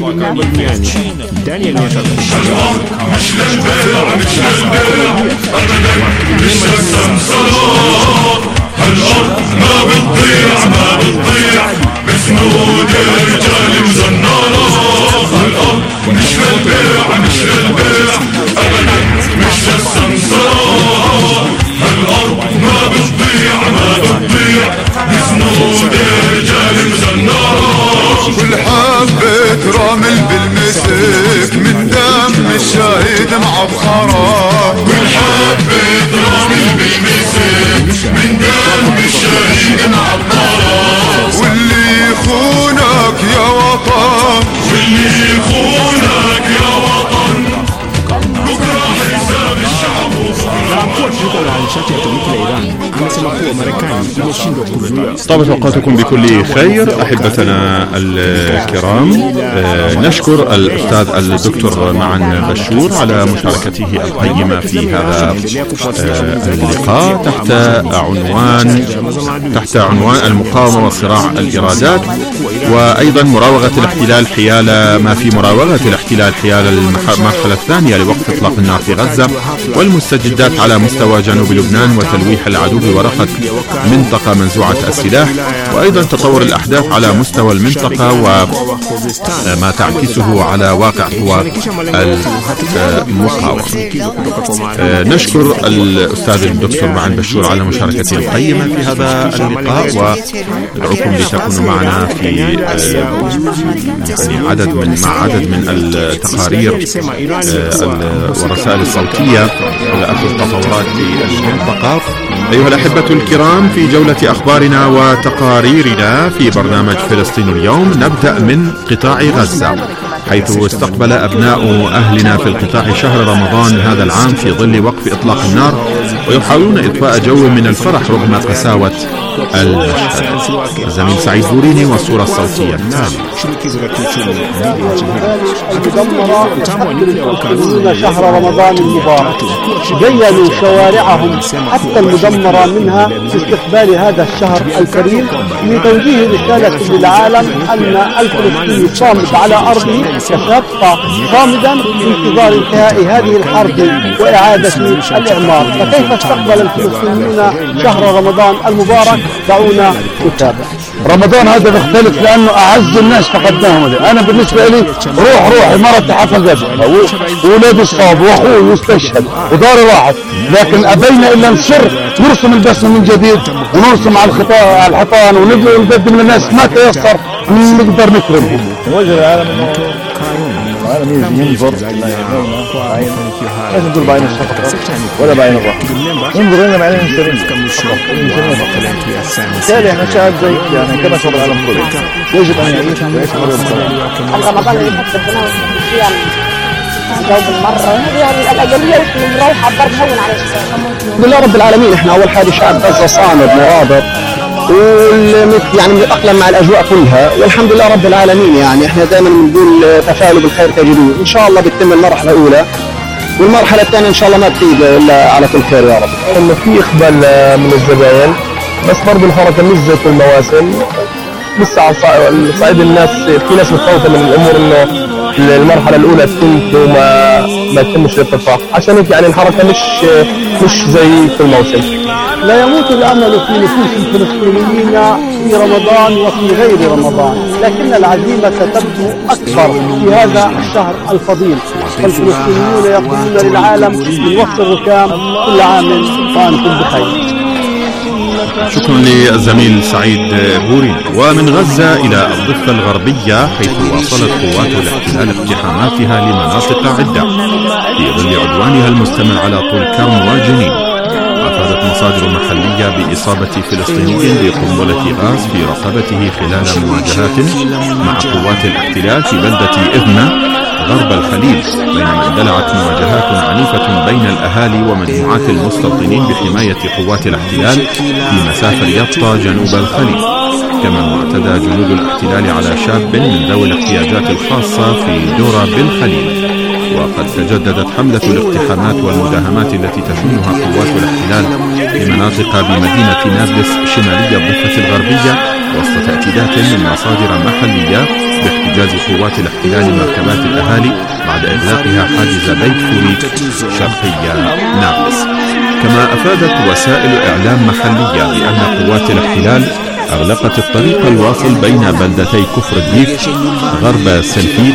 الأرض ما بتضيع بسنود الرجال مزنرة. الأرض مش للبيع أبدا مش للسمسرة. الأرض ما بتضيع بسنود الرجال مزنرة. كل حبة رمل بالمسك من دم الشهيد معبخرة. كل حبة رمل بالمسك من دم الشهيد معبخرة. واللي يخونك يا وطن، واللي يخونك يا وطن، بكرة حساب الشعب. طابت أوقاتكم بكل خير أحبتنا الكرام. نشكر الأستاذ الدكتور معا بشور على مشاركته القيمة في هذا اللقاء تحت عنوان المقاومة وصراع الإرادات، وأيضا مراوغة الاحتلال حيال المرحلة الثانية لوقف إطلاق النار في غزة والمستجدات على مستوى جنوب لبنان وتلويح العدو بورقة منطقة منزوعة السلاح، وأيضا تطور الأحداث على مستوى المنطقة وما تعكسه على واقع قوى المقاومة. نشكر الأستاذ الدكتور معا بشور على مشاركته القيمة في هذا اللقاء، وندعوكم لتكونوا معنا في يعني عدد من التقارير والرسائل الصوتية على آخر التطورات في المنطقة. أيها الأحبة الكرام، في جولة أخبارنا وتقاريرنا في برنامج فلسطين اليوم نبدأ من قطاع غزة، حيث استقبل أبناء أهلنا في القطاع شهر رمضان هذا العام في ظل وقف إطلاق النار، ويحاولون إضفاء جو من الفرح رغم قساوة المشهد. الزميل سعيد بوريني والصورة الصوتية التالية. شهر رمضان المبارك زينوا شوارعهم حتى المدمرة منها باستقبال هذا الشهر الكريم، لتوجيه رسالة للعالم أن الفلسطيني صامد على أرضه يبقى صامدا في انتظار انتهاء هذه الحرب وإعادة الإعمار. كيف استقبل الفلسطينيون شهر رمضان المبارك؟ دعونا نتابع. رمضان هذا مختلف لأنه أعز الناس فقدناهم. أنا بالنسبة لي روح مرتي حفل وولادي صاب وأخوي يستشهد وداري راحت، لكن أبينا إلا نرسم البسمة من جديد ونرسم على الحيطان ونقدم للناس ما تيسر نقدر نكرمهم. وجه العالم ينظر لازم نقول بعين الشفقة ولا بعين الرحمة، ينظر لنا بعين الإنسانية. بالتالي احنا شعب زي يعني كما شعب العالم كله يجب أن يعيش ويعيش حرية بالقرآن. رمضان اللي بنحبناه صيام جو بالمرة، يعني الأجلية اللي مروحة برضه هون على الحمد لله رب العالمين. احنا أول حاجة شعب غزة صامد مرابط يعني بنتأقلم مع الأجواء كلها، والحمد لله رب العالمين. يعني احنا دائما بنقول تفاعلوا بالخير تجدوه، إن شاء الله بتتم المرحلة الأولى والمرحلة الثانية إن شاء الله ما بتيجي إلا على كل خير يا رب. إنه في إقبال من الزبائن، بس برضه الحركة مش زي كل المواسم. لسه على صعيد الناس في ناس متخوفة من الأمور إنه المرحلة الأولى تكون وما يتمش الاتفاق، عشان هيك يعني الحركة مش زي كل موسم. لا يموت الأمل في نفوس الفلسطينيين في رمضان وفي غير رمضان، لكن العزيمة تبدو أكبر في هذا الشهر الفضيل. فالفلسطينيون يقولون للعالم من وقت الركام كل عام وأنتم بخير. شكرا للزميل سعيد بوري. ومن غزة إلى الضفة الغربية، حيث واصلت قوات الاحتلال اقتحاماتها لمناطق عدة في ظل عدوانها المستمر على طول كرم وجنين. أفادت مصادر محلية بإصابة فلسطيني بقنبلة غاز في رقبته خلال مواجهات مع قوات الاحتلال في بلدة إذنة غرب الخليل، بينما اندلعت مواجهات عنيفة بين الأهالي ومجموعات المستوطنين بحماية قوات الاحتلال في مسافة يطا جنوب الخليل. كما اعتدى جنود الاحتلال على شاب من ذوي الاحتياجات الخاصة في دورة بالخليل. وقد تجددت حملة الاقتحامات والمداهمات التي تشنها قوات الاحتلال لمناطق بمدينة نابلس شمالية الضفة الغربية وسط تأكيدات من مصادر محلية باحتجاز قوات الاحتلال مركبات الأهالي بعد إغلاقها حاجز بيت فوري شرقي نابلس. كما أفادت وسائل إعلام محلية بأن قوات الاحتلال أغلقت الطريق الواصل بين بلدتي كفر الديك غرب سلفيت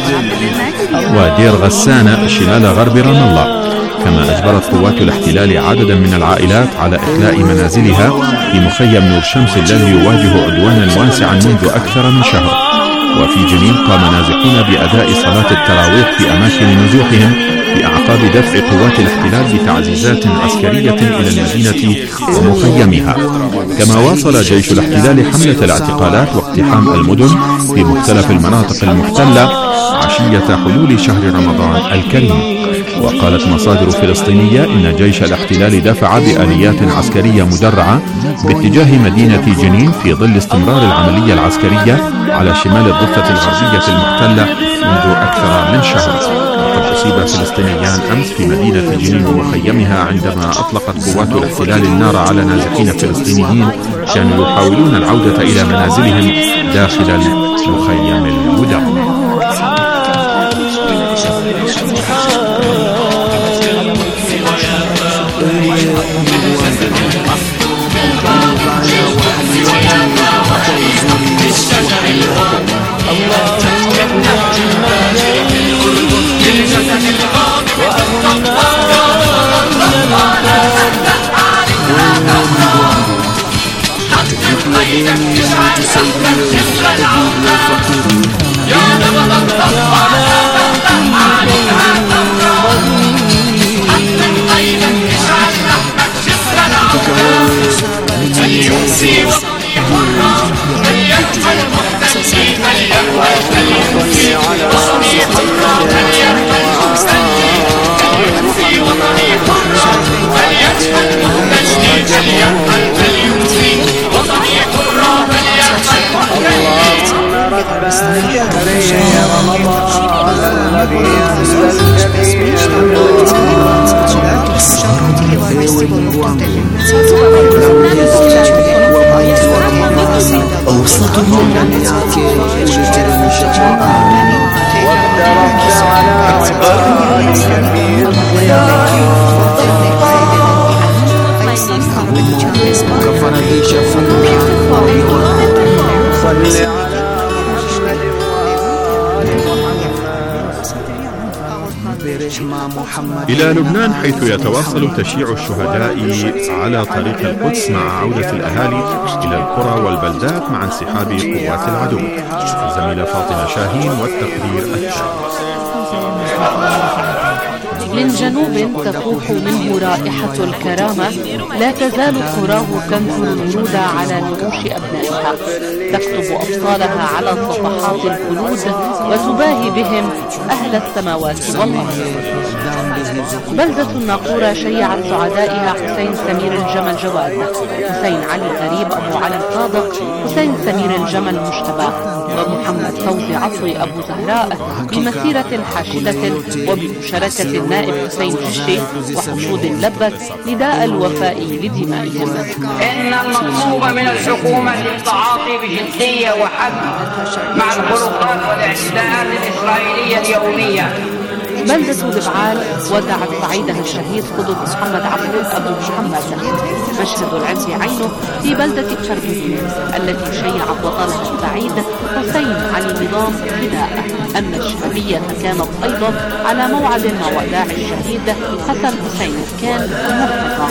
ودير غسانة شمال غرب رام الله. كما أجبرت قوات الاحتلال عددا من العائلات على إخلاء منازلها في مخيم نور شمس الذي يواجه عدوانا واسعا منذ أكثر من شهر. وفي جنين قام نازحون بأداء صلاة التراويح في أماكن نزوحهم في أعقاب دفع قوات الاحتلال بتعزيزات عسكرية إلى المدينة ومخيمها. كما واصل جيش الاحتلال حملة الاعتقالات واقتحام المدن في مختلف المناطق المحتلة عشية حلول شهر رمضان الكريم. وقالت مصادر فلسطينية إن جيش الاحتلال دفع بآليات عسكرية مدرعة باتجاه مدينة جنين في ظل استمرار العملية العسكرية على شمال الضفة الغربية المحتلة منذ أكثر من شهر. وقد أصيب فلسطينيان أمس في مدينة جنين ومخيمها عندما أطلقت قوات الاحتلال النار على نازحين فلسطينيين كانوا يحاولون العودة إلى منازلهم داخل المخيم المدمر. إلى لبنان، حيث يتواصل تشييع الشهداء على طريق القدس مع عودة الأهالي إلى القرى والبلدات مع انسحاب قوات العدو. الزميلة فاطمة شاهين والتقرير التالي. من جنوب تفوح منه رائحة الكرامة، لا تزال قراه تنثر الورود على نقوش أبنائها، تكتب أبطالها على صفحات الخلود وتباهي بهم أهل السماوات والأرض. بلدة الناقورة شيعت سعدائها حسين سمير الجمل جواد، حسين علي غريب أبو علي صادق، حسين سمير الجمل مجتبى، ومحمد فوزي عطوي أبو زهراء بمسيرة حاشدة وبمشاركة النائب حسين جشي وحشود اللبت نداء الوفاء لدمائهم. إن المطلوب من الحكومة التعاطي بجدية وحزم مع الخروقات والاعتداءات الإسرائيلية اليومية. بلدة دبعال ودعت صعيدها الشهيد قطب محمد عبود أبو محمد. مشهد العز عينه في بلدة تشربين التي شيعت بطلها السعيد حسين علي نظام فداء أن الشعبية كانت أيضا على موعد مع وداع الشهيد حسن حسين كان مهمة.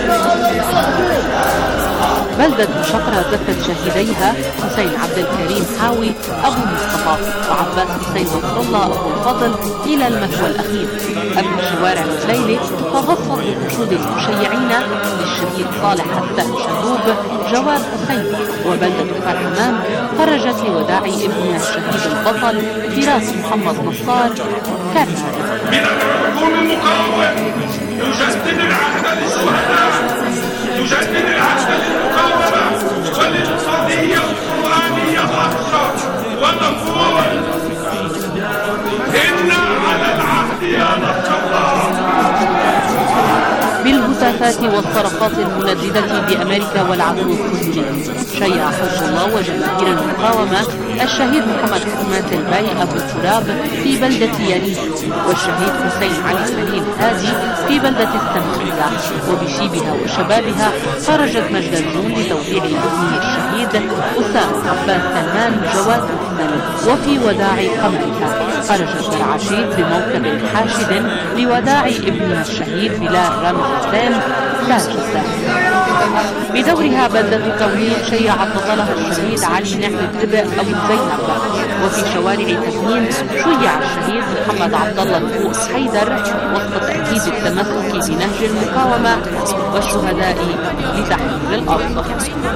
بلدة شقرة زفت شهيديها حسين عبد الكريم حاوي أبو مصطفى وعباس حسين نصر الله أبو الفضل إلى المثوى الأخير. أما شوارع الليلة فغصت بحشود المشيعين للشهيد صالح حسان شهوب جواد حسين. وبلدة فرحمام خرجت لوداع ابنها الشهيد البطل فراس محمد نصار كان من الحكومة المقاومة يجدد العهد للشهداء، يجدد العهد للمقاومة وللقضية القرآنية الأقصى، ونقول إنا على العهد يا نصر الله. بالهتافات والصرخات المنددة بأمريكا والعدو الصهيوني شيع حزب الله وجماهير المقاومة الشهيد محمد حكمات الباي أبو تراب في بلدة يريد، والشهيد حسين علي سليم هادي في بلدة السماحية. وبشيبها وشبابها خرجت مجد الجون لتوديع ابنه الشهيد أسامة عباس سلمان جواد محسن. وفي وداع قمرها خرجت العشيد بموكب حاشد لوداع ابنها الشهيد بلال رامز حسين ساجد. بدورها بلدة كونين شيعت بطلها الشهيد علي نعم التبع أبو زينب. وفي شوارع تكوين شيع الشهيد محمد عبد الله الفوق حيدر وسط تأكيد التمسك بنهج المقاومة والشهداء لتحرير الأرض.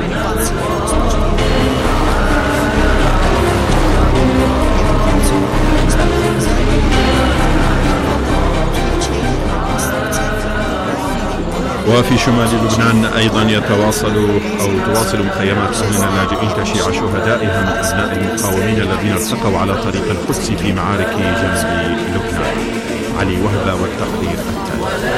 وفي شمال لبنان أيضا تواصل مخيمات أهلنا اللاجئين تشييع شهدائها من أبناء المقاومين الذين ارتقوا على طريق القدس في معارك جنوب لبنان. علي وهبة والتقرير التالي.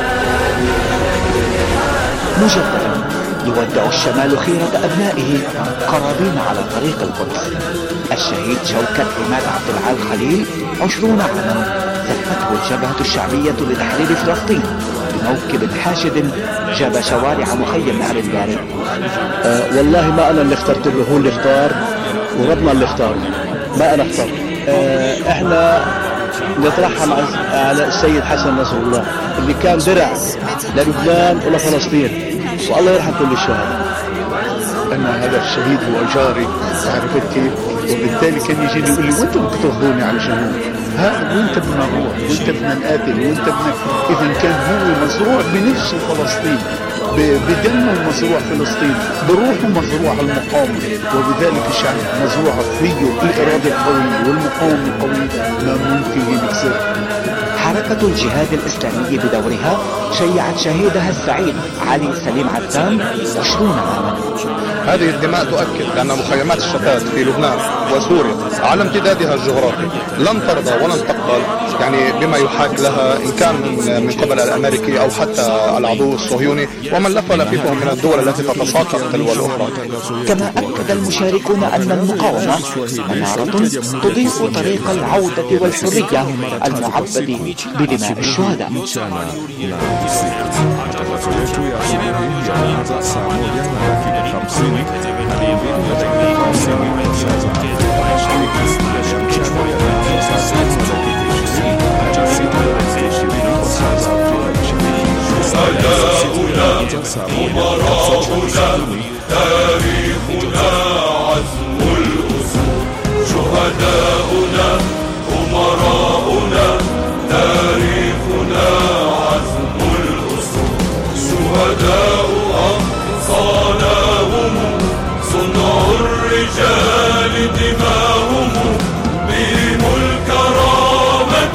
مجددا يودع الشمال خيرة أبنائه قرابين على طريق القدس. الشهيد شوكت عماد عبد العال خليل 20 عاما زفته الجبهة الشعبية لتحرير فلسطين بموكب حاشد جاب شوارع مخيم نهر الباري. والله ما أنا اللي اخترت له، هو اللي اختار وربنا اللي اختار، ما أنا اخترت. احنا نترحم على السيد حسن نصر الله اللي كان درع للبنان ولفلسطين، والله يرحم كل الشهداء. أنا هذا الشهيد هو جاري، عرفت كيف؟ وبالتالي كان يجيني يقول لي وانتم بتطردوني علشان ها وانت بدنا نروح وانت بدنا نقاتل وانت بدنا. اذا كان هو مزروع بنفسه فلسطين، بدمه مزروع فلسطين، بروحه مزروع المقاومة، وبذلك الشعب مزروع فيه الإرادة القوية والمقاومة القوية ما ممكن يكسر. حركة الجهاد الإسلامي بدورها شيعت شهيدها السعيد علي سليم عدان 20 عاما. هذه الدماء تؤكد بأن مخيمات الشتات في لبنان وسوريا على امتدادها الجغرافي لن ترضى ولن تقبل بما يحاك لها إن كان من قبل الأمريكي أو حتى العدو الصهيوني ومن لف لفيفهم من الدول التي تتساقط تلو الأخرى. كما أكد المشاركون أن المقاومة منارة تضيء طريق العودة والحرية المعبد بدماء الشهداء. تاريخنا عزم الأسود، شهداؤنا أمراؤنا، تاريخنا عزم الأسود، شهداء أقصانا هم صنع الرجال دماهم، بهم الكرامة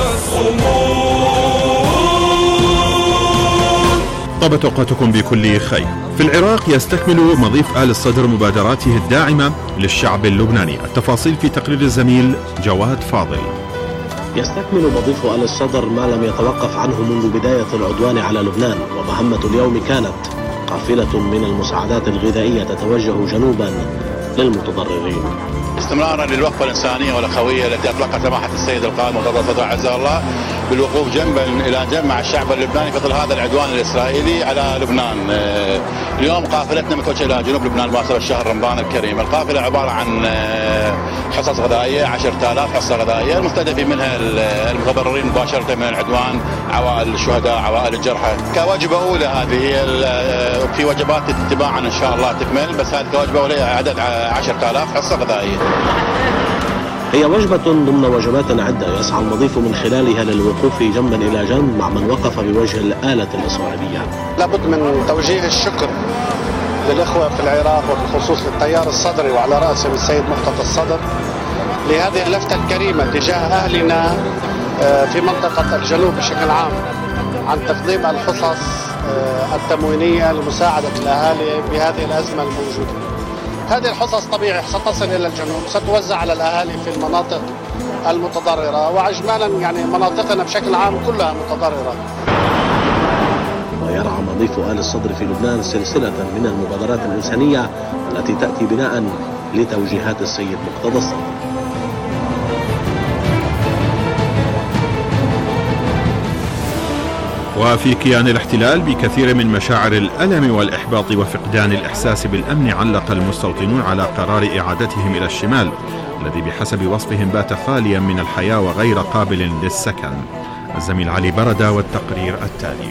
والصمود. طابت أوقاتكم بكل خير. في العراق يستكمل مضيف آل الصدر مبادراته الداعمة للشعب اللبناني. التفاصيل في تقرير الزميل جواد فاضل. يستكمل مضيف آل الصدر ما لم يتوقف عنه منذ بداية العدوان على لبنان، ومهمة اليوم كانت قافلة من المساعدات الغذائية تتوجه جنوبا للمتضررين. استمرارا للوقفة الإنسانية والأخوية التي أطلقها سماحة السيد القائد مرتضى الصدر عزه الله بالوقوف جنبا إلى جنب مع الشعب اللبناني في ظل هذا العدوان الإسرائيلي على لبنان. اليوم قافلتنا متوجهة إلى جنوب لبنان بمناسبة شهر رمضان الكريم. القافلة عبارة عن حصص غذائية، 10,000 حصة غذائية، المستهدفين منها المتضررين مباشرة من العدوان، عوائل الشهداء، عوائل الجرحى. كوجبة أولى هذه في وجبات تباعا إن شاء الله تكمل، بس هذه كوجبة أولى عدد 10,000 حصة غذائية. هي وجبة ضمن وجبات عدة يسعى المضيف من خلالها للوقوف جنبا إلى جنب مع من وقف بوجه الآلة الإسرائيلية. لابد من توجيه الشكر للإخوة في العراق وبالخصوص للتيار الصدري وعلى رأسه السيد مرتضى الصدر لهذه اللفتة الكريمة تجاه أهلنا في منطقة الجنوب بشكل عام عن تقديم الحصص التموينية لمساعدة الأهالي بهذه الأزمة الموجودة. هذه الحصص طبيعي ستصل إلى الجنوب، ستوزع على الأهالي في المناطق المتضررة، وإجمالا يعني مناطقنا بشكل عام كلها متضررة. ويرعى مضيف آل الصدر في لبنان سلسلة من المبادرات الإنسانية التي تأتي بناء لتوجيهات السيد مرتضى الصدر. وفي كيان الاحتلال بكثير من مشاعر الألم والإحباط وفقدان الإحساس بالأمن، علق المستوطنون على قرار إعادتهم إلى الشمال الذي بحسب وصفهم بات خاليا من الحياة وغير قابل للسكن. الزميل علي بردة والتقرير التالي.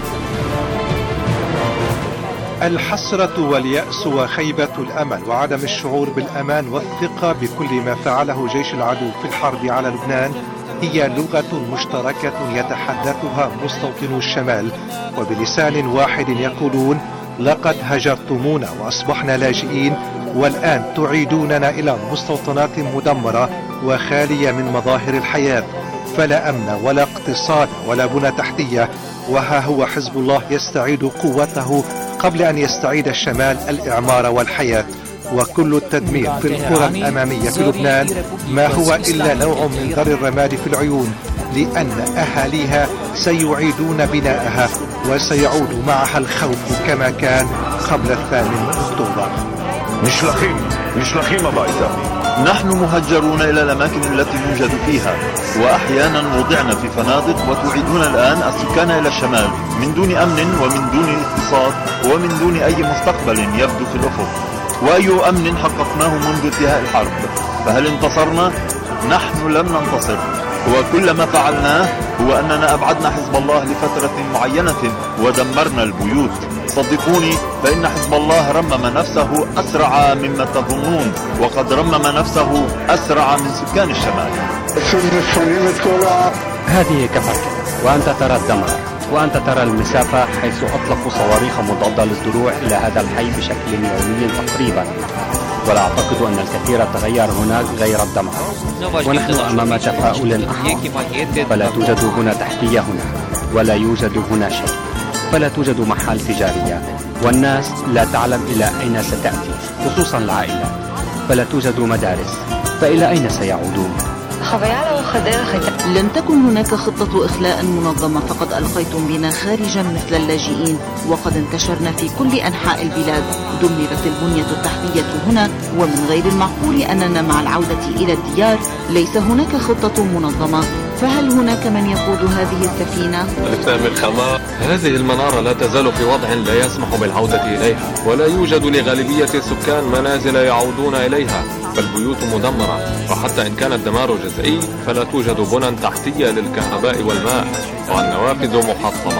الحسرة واليأس وخيبة الأمل وعدم الشعور بالأمان والثقة بكل ما فعله جيش العدو في الحرب على لبنان هي لغة مشتركة يتحدثها مستوطنو الشمال، وبلسان واحد يقولون: لقد هجرتمونا وأصبحنا لاجئين، والآن تعيدوننا إلى مستوطنات مدمرة وخالية من مظاهر الحياة، فلا أمن ولا اقتصاد ولا بنى تحتية. وها هو حزب الله يستعيد قوته قبل أن يستعيد الشمال الإعمار والحياة. وكل التدمير في القرى الأمامية في لبنان ما هو إلا نوع من ذر الرماد في العيون، لأن أهاليها سيعيدون بناءها وسيعود معها الخوف كما كان قبل 8 أكتوبر. نشلخيم بايتا. نحن مهجرون إلى الأماكن التي نوجد فيها، وأحيانا وضعنا في فنادق، وتعيدون الآن السكان إلى الشمال من دون أمن ومن دون اقتصاد ومن دون أي مستقبل يبدو في الأفق. وأي أمن حققناه منذ انتهاء الحرب؟ فهل انتصرنا؟ نحن لم ننتصر، وكل ما فعلناه هو أننا أبعدنا حزب الله لفترة معينة ودمرنا البيوت. صدقوني فإن حزب الله رمم نفسه أسرع مما تظنون، وقد رمم نفسه أسرع من سكان الشمال. هذه كفر، وأنت ترى الدمار، وأنت ترى المسافة حيث أطلقوا صواريخ مضادة للدروع إلى هذا الحي بشكل يومي تقريبا. ولا أعتقد أن الكثير تغير هناك غير الدمار، ونحن أمام تفاؤل أحمر. فلا توجد بنى تحتية هنا، ولا يوجد هنا شيء، فلا توجد محال تجارية، والناس لا تعلم إلى أين ستأتي، خصوصا العائلات. فلا توجد مدارس، فإلى أين سيعودون؟ لم تكن هناك خطة إخلاء منظمة، فقد ألقيتم بنا خارجا مثل اللاجئين، وقد انتشرنا في كل أنحاء البلاد. دمرت البنية التحتية هنا، ومن غير المعقول أننا مع العودة إلى الديار ليس هناك خطة منظمة. فهل هناك من يقود هذه السفينة؟ هذه المنارة لا تزال في وضع لا يسمح بالعودة إليها، ولا يوجد لغالبية السكان منازل يعودون إليها، فالبيوت مدمرة، وحتى إن كان الدمار جزئي فلا توجد بنى تحتية للكهرباء والماء، والنوافذ محطمة.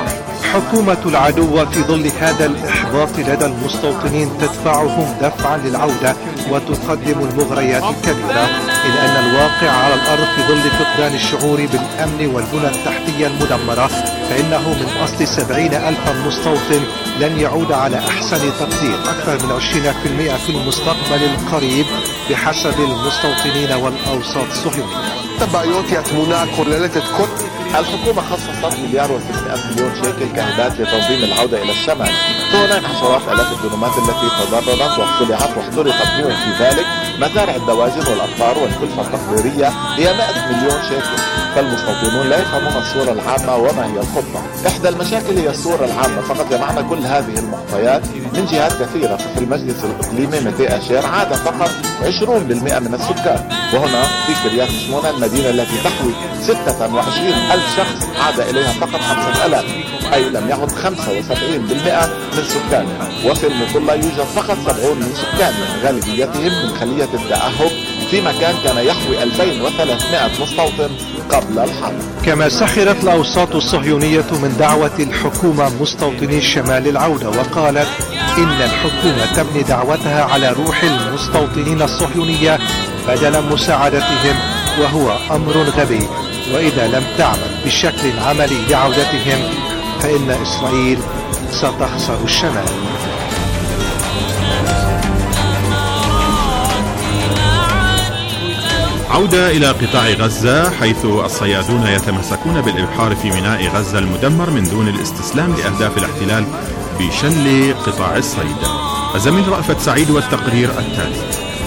حكومة العدو في ظل هذا الإحباط لدى المستوطنين تدفعهم دفعا للعودة وتقدم المغريات الكبيرة، إلا أن الواقع على الأرض في ظل فقدان الشعور بالأمن والبنى التحتية المدمرة، فإنه من أصل 70,000 مستوطن لن يعود على أحسن تقدير أكثر من 20% في المستقبل القريب بحسب المستوطنين والأوساط الصهيونية. تبعيات هناك قلالة الحكومة خصصت 1,600,000,000 شيكل كهدات لتنظيم العودة إلى الشمال. هناك عشرات آلاف الدنومات التي تضررت واقتلعت واحترقت بهم في ذلك مزارع الدواجن والأطفال، والكلفة التقديرية هي 100 مليون شيكل. فالمستوطنون لا يفهمون الصورة العامة وما هي الخطة. إحدى المشاكل هي الصورة العامة فقط. جمعنا كل هذه المعطيات من جهات كثيرة، ففي المجلس الإقليمي متي أشير عاد فقط 20% من السكان، وهنا في كريات شمونة المدينة التي تحوي 26,000 شخص عاد إليها فقط 5,000، أي لم يعد 75% من سكانها. وفي المطلة يوجد فقط 70 من سكانها، غالبيتهم من خلية التأهب في مكان كان يحوي 2,300 مستوطن قبل الحرب. كما سخرت الأوساط الصهيونية من دعوة الحكومة مستوطني الشمال العودة، وقالت إن الحكومة تبني دعوتها على روح المستوطنين الصهيونية بدل مساعدتهم، وهو أمر غبي، وإذا لم تعمل بشكل عملي لعودتهم فإن إسرائيل ستخسر الشمال. عودة إلى قطاع غزة، حيث الصيادون يتمسكون بالإبحار في ميناء غزة المدمر من دون الاستسلام لأهداف الاحتلال بشل قطاع الصيد. الزميل رأفت سعيد والتقرير التالي.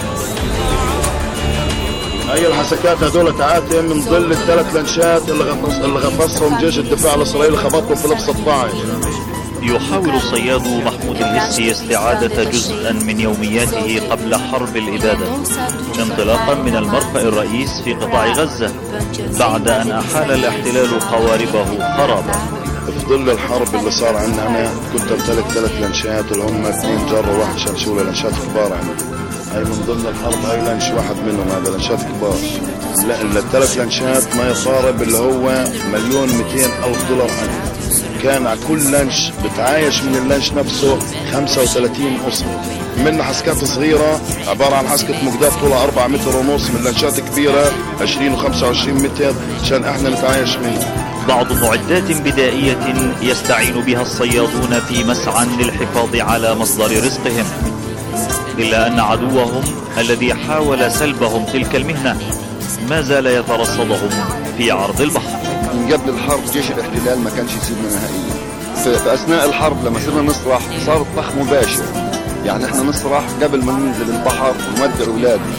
هي الحسكات هذول تعاتهم من ظل الثلاث لنشات اللي غطسهم جيش الدفاع الإسرائيلي، خبطهم في لبس 16. يحاول الصياد محمود الهسي استعادة جزءا من يومياته قبل حرب الإبادة، انطلاقا من المرفأ الرئيس في قطاع غزة بعد أن أحال الاحتلال قواربه خرابا. في ظل الحرب اللي صار عندنا أنا كنت أمتلك 3 لنشات اللي هم 2 جر و1 شمشولة، لنشات كبار عندي. هاي من ضمن الحرب، هاي لنش واحد منهم، هذا لنشات كبار. لا ال3 لنشات ما يقارب اللي هو $1,200,000 عندي. كان على كل لنش بتعايش من اللنش نفسه 35 أسرة. من حسكات صغيرة عبارة عن حسكة مقدار طولها 4 متر ونص، من لنشات كبيرة 20 و25 متر عشان احنا نتعايش منها. بعض معدات بدائية يستعين بها الصيادون في مسعى للحفاظ على مصدر رزقهم، إلا أن عدوهم الذي حاول سلبهم تلك المهنة ما زال يترصدهم في عرض البحر. من قبل الحرب جيش الاحتلال ما كانش يسيبنا نهائيا. في أثناء الحرب لما صرنا نسرح صار الطخ مباشر، يعني احنا نسرح قبل ما ننزل البحر ونودع أولادنا،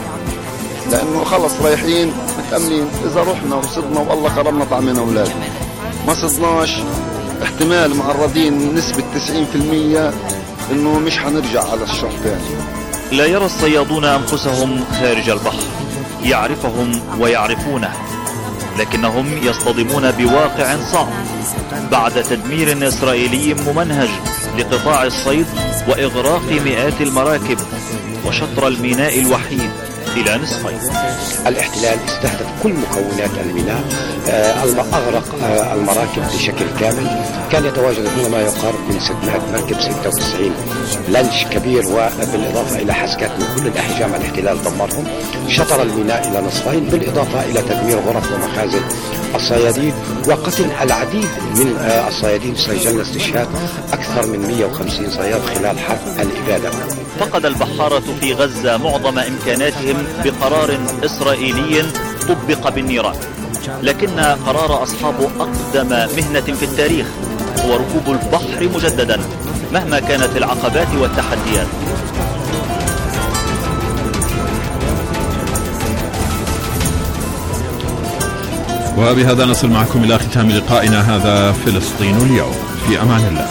لأنه خلص رايحين متأمنين إذا رحنا وصدنا والله كرمنا طعمنا أولادنا. ما صدناش احتمال معرضين نسبة 90% إنه مش حنرجع على الشط تاني. لا يرى الصيادون أنفسهم خارج البحر، يعرفهم ويعرفونه، لكنهم يصطدمون بواقع صعب بعد تدمير إسرائيلي ممنهج لقطاع الصيد وإغراق مئات المراكب وشطر الميناء الوحيد إلى نصفين. الاحتلال استهدف كل مكونات الميناء، أغرق المراكب بشكل كامل. كان يتواجد هنا ما يقارب من 600 مركب، 96 لنش كبير، وبالإضافة إلى حسكات من كل الأحجام الاحتلال دمرهم. شطر الميناء إلى نصفين، بالإضافة إلى تدمير غرف ومخازن الصيادين وقتل العديد من الصيادين. سجلنا استشهاد أكثر من 150 صياد خلال حرب الإبادة. فقد البحارة في غزة معظم إمكاناتهم بقرار إسرائيلي طبق بالنيران، لكن قرار أصحاب أقدم مهنة في التاريخ هو ركوب البحر مجددا مهما كانت العقبات والتحديات. وبهذا نصل معكم إلى ختام لقائنا هذا فلسطين اليوم. في أمان الله.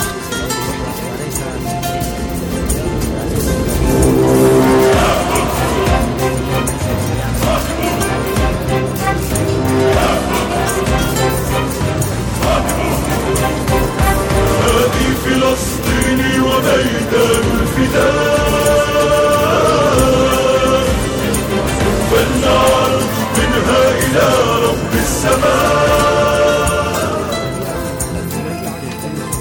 فلسطين وميدان الفداء، فلنعرج منها إلى رب السماء.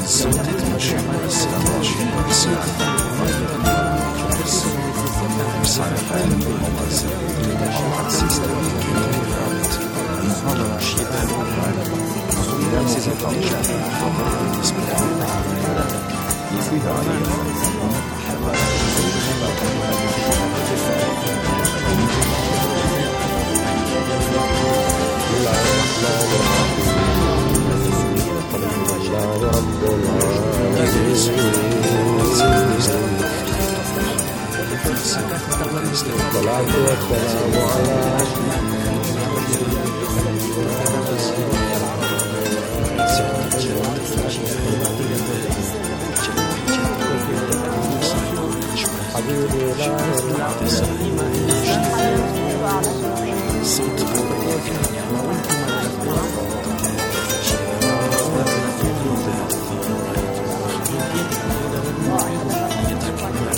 حبيبي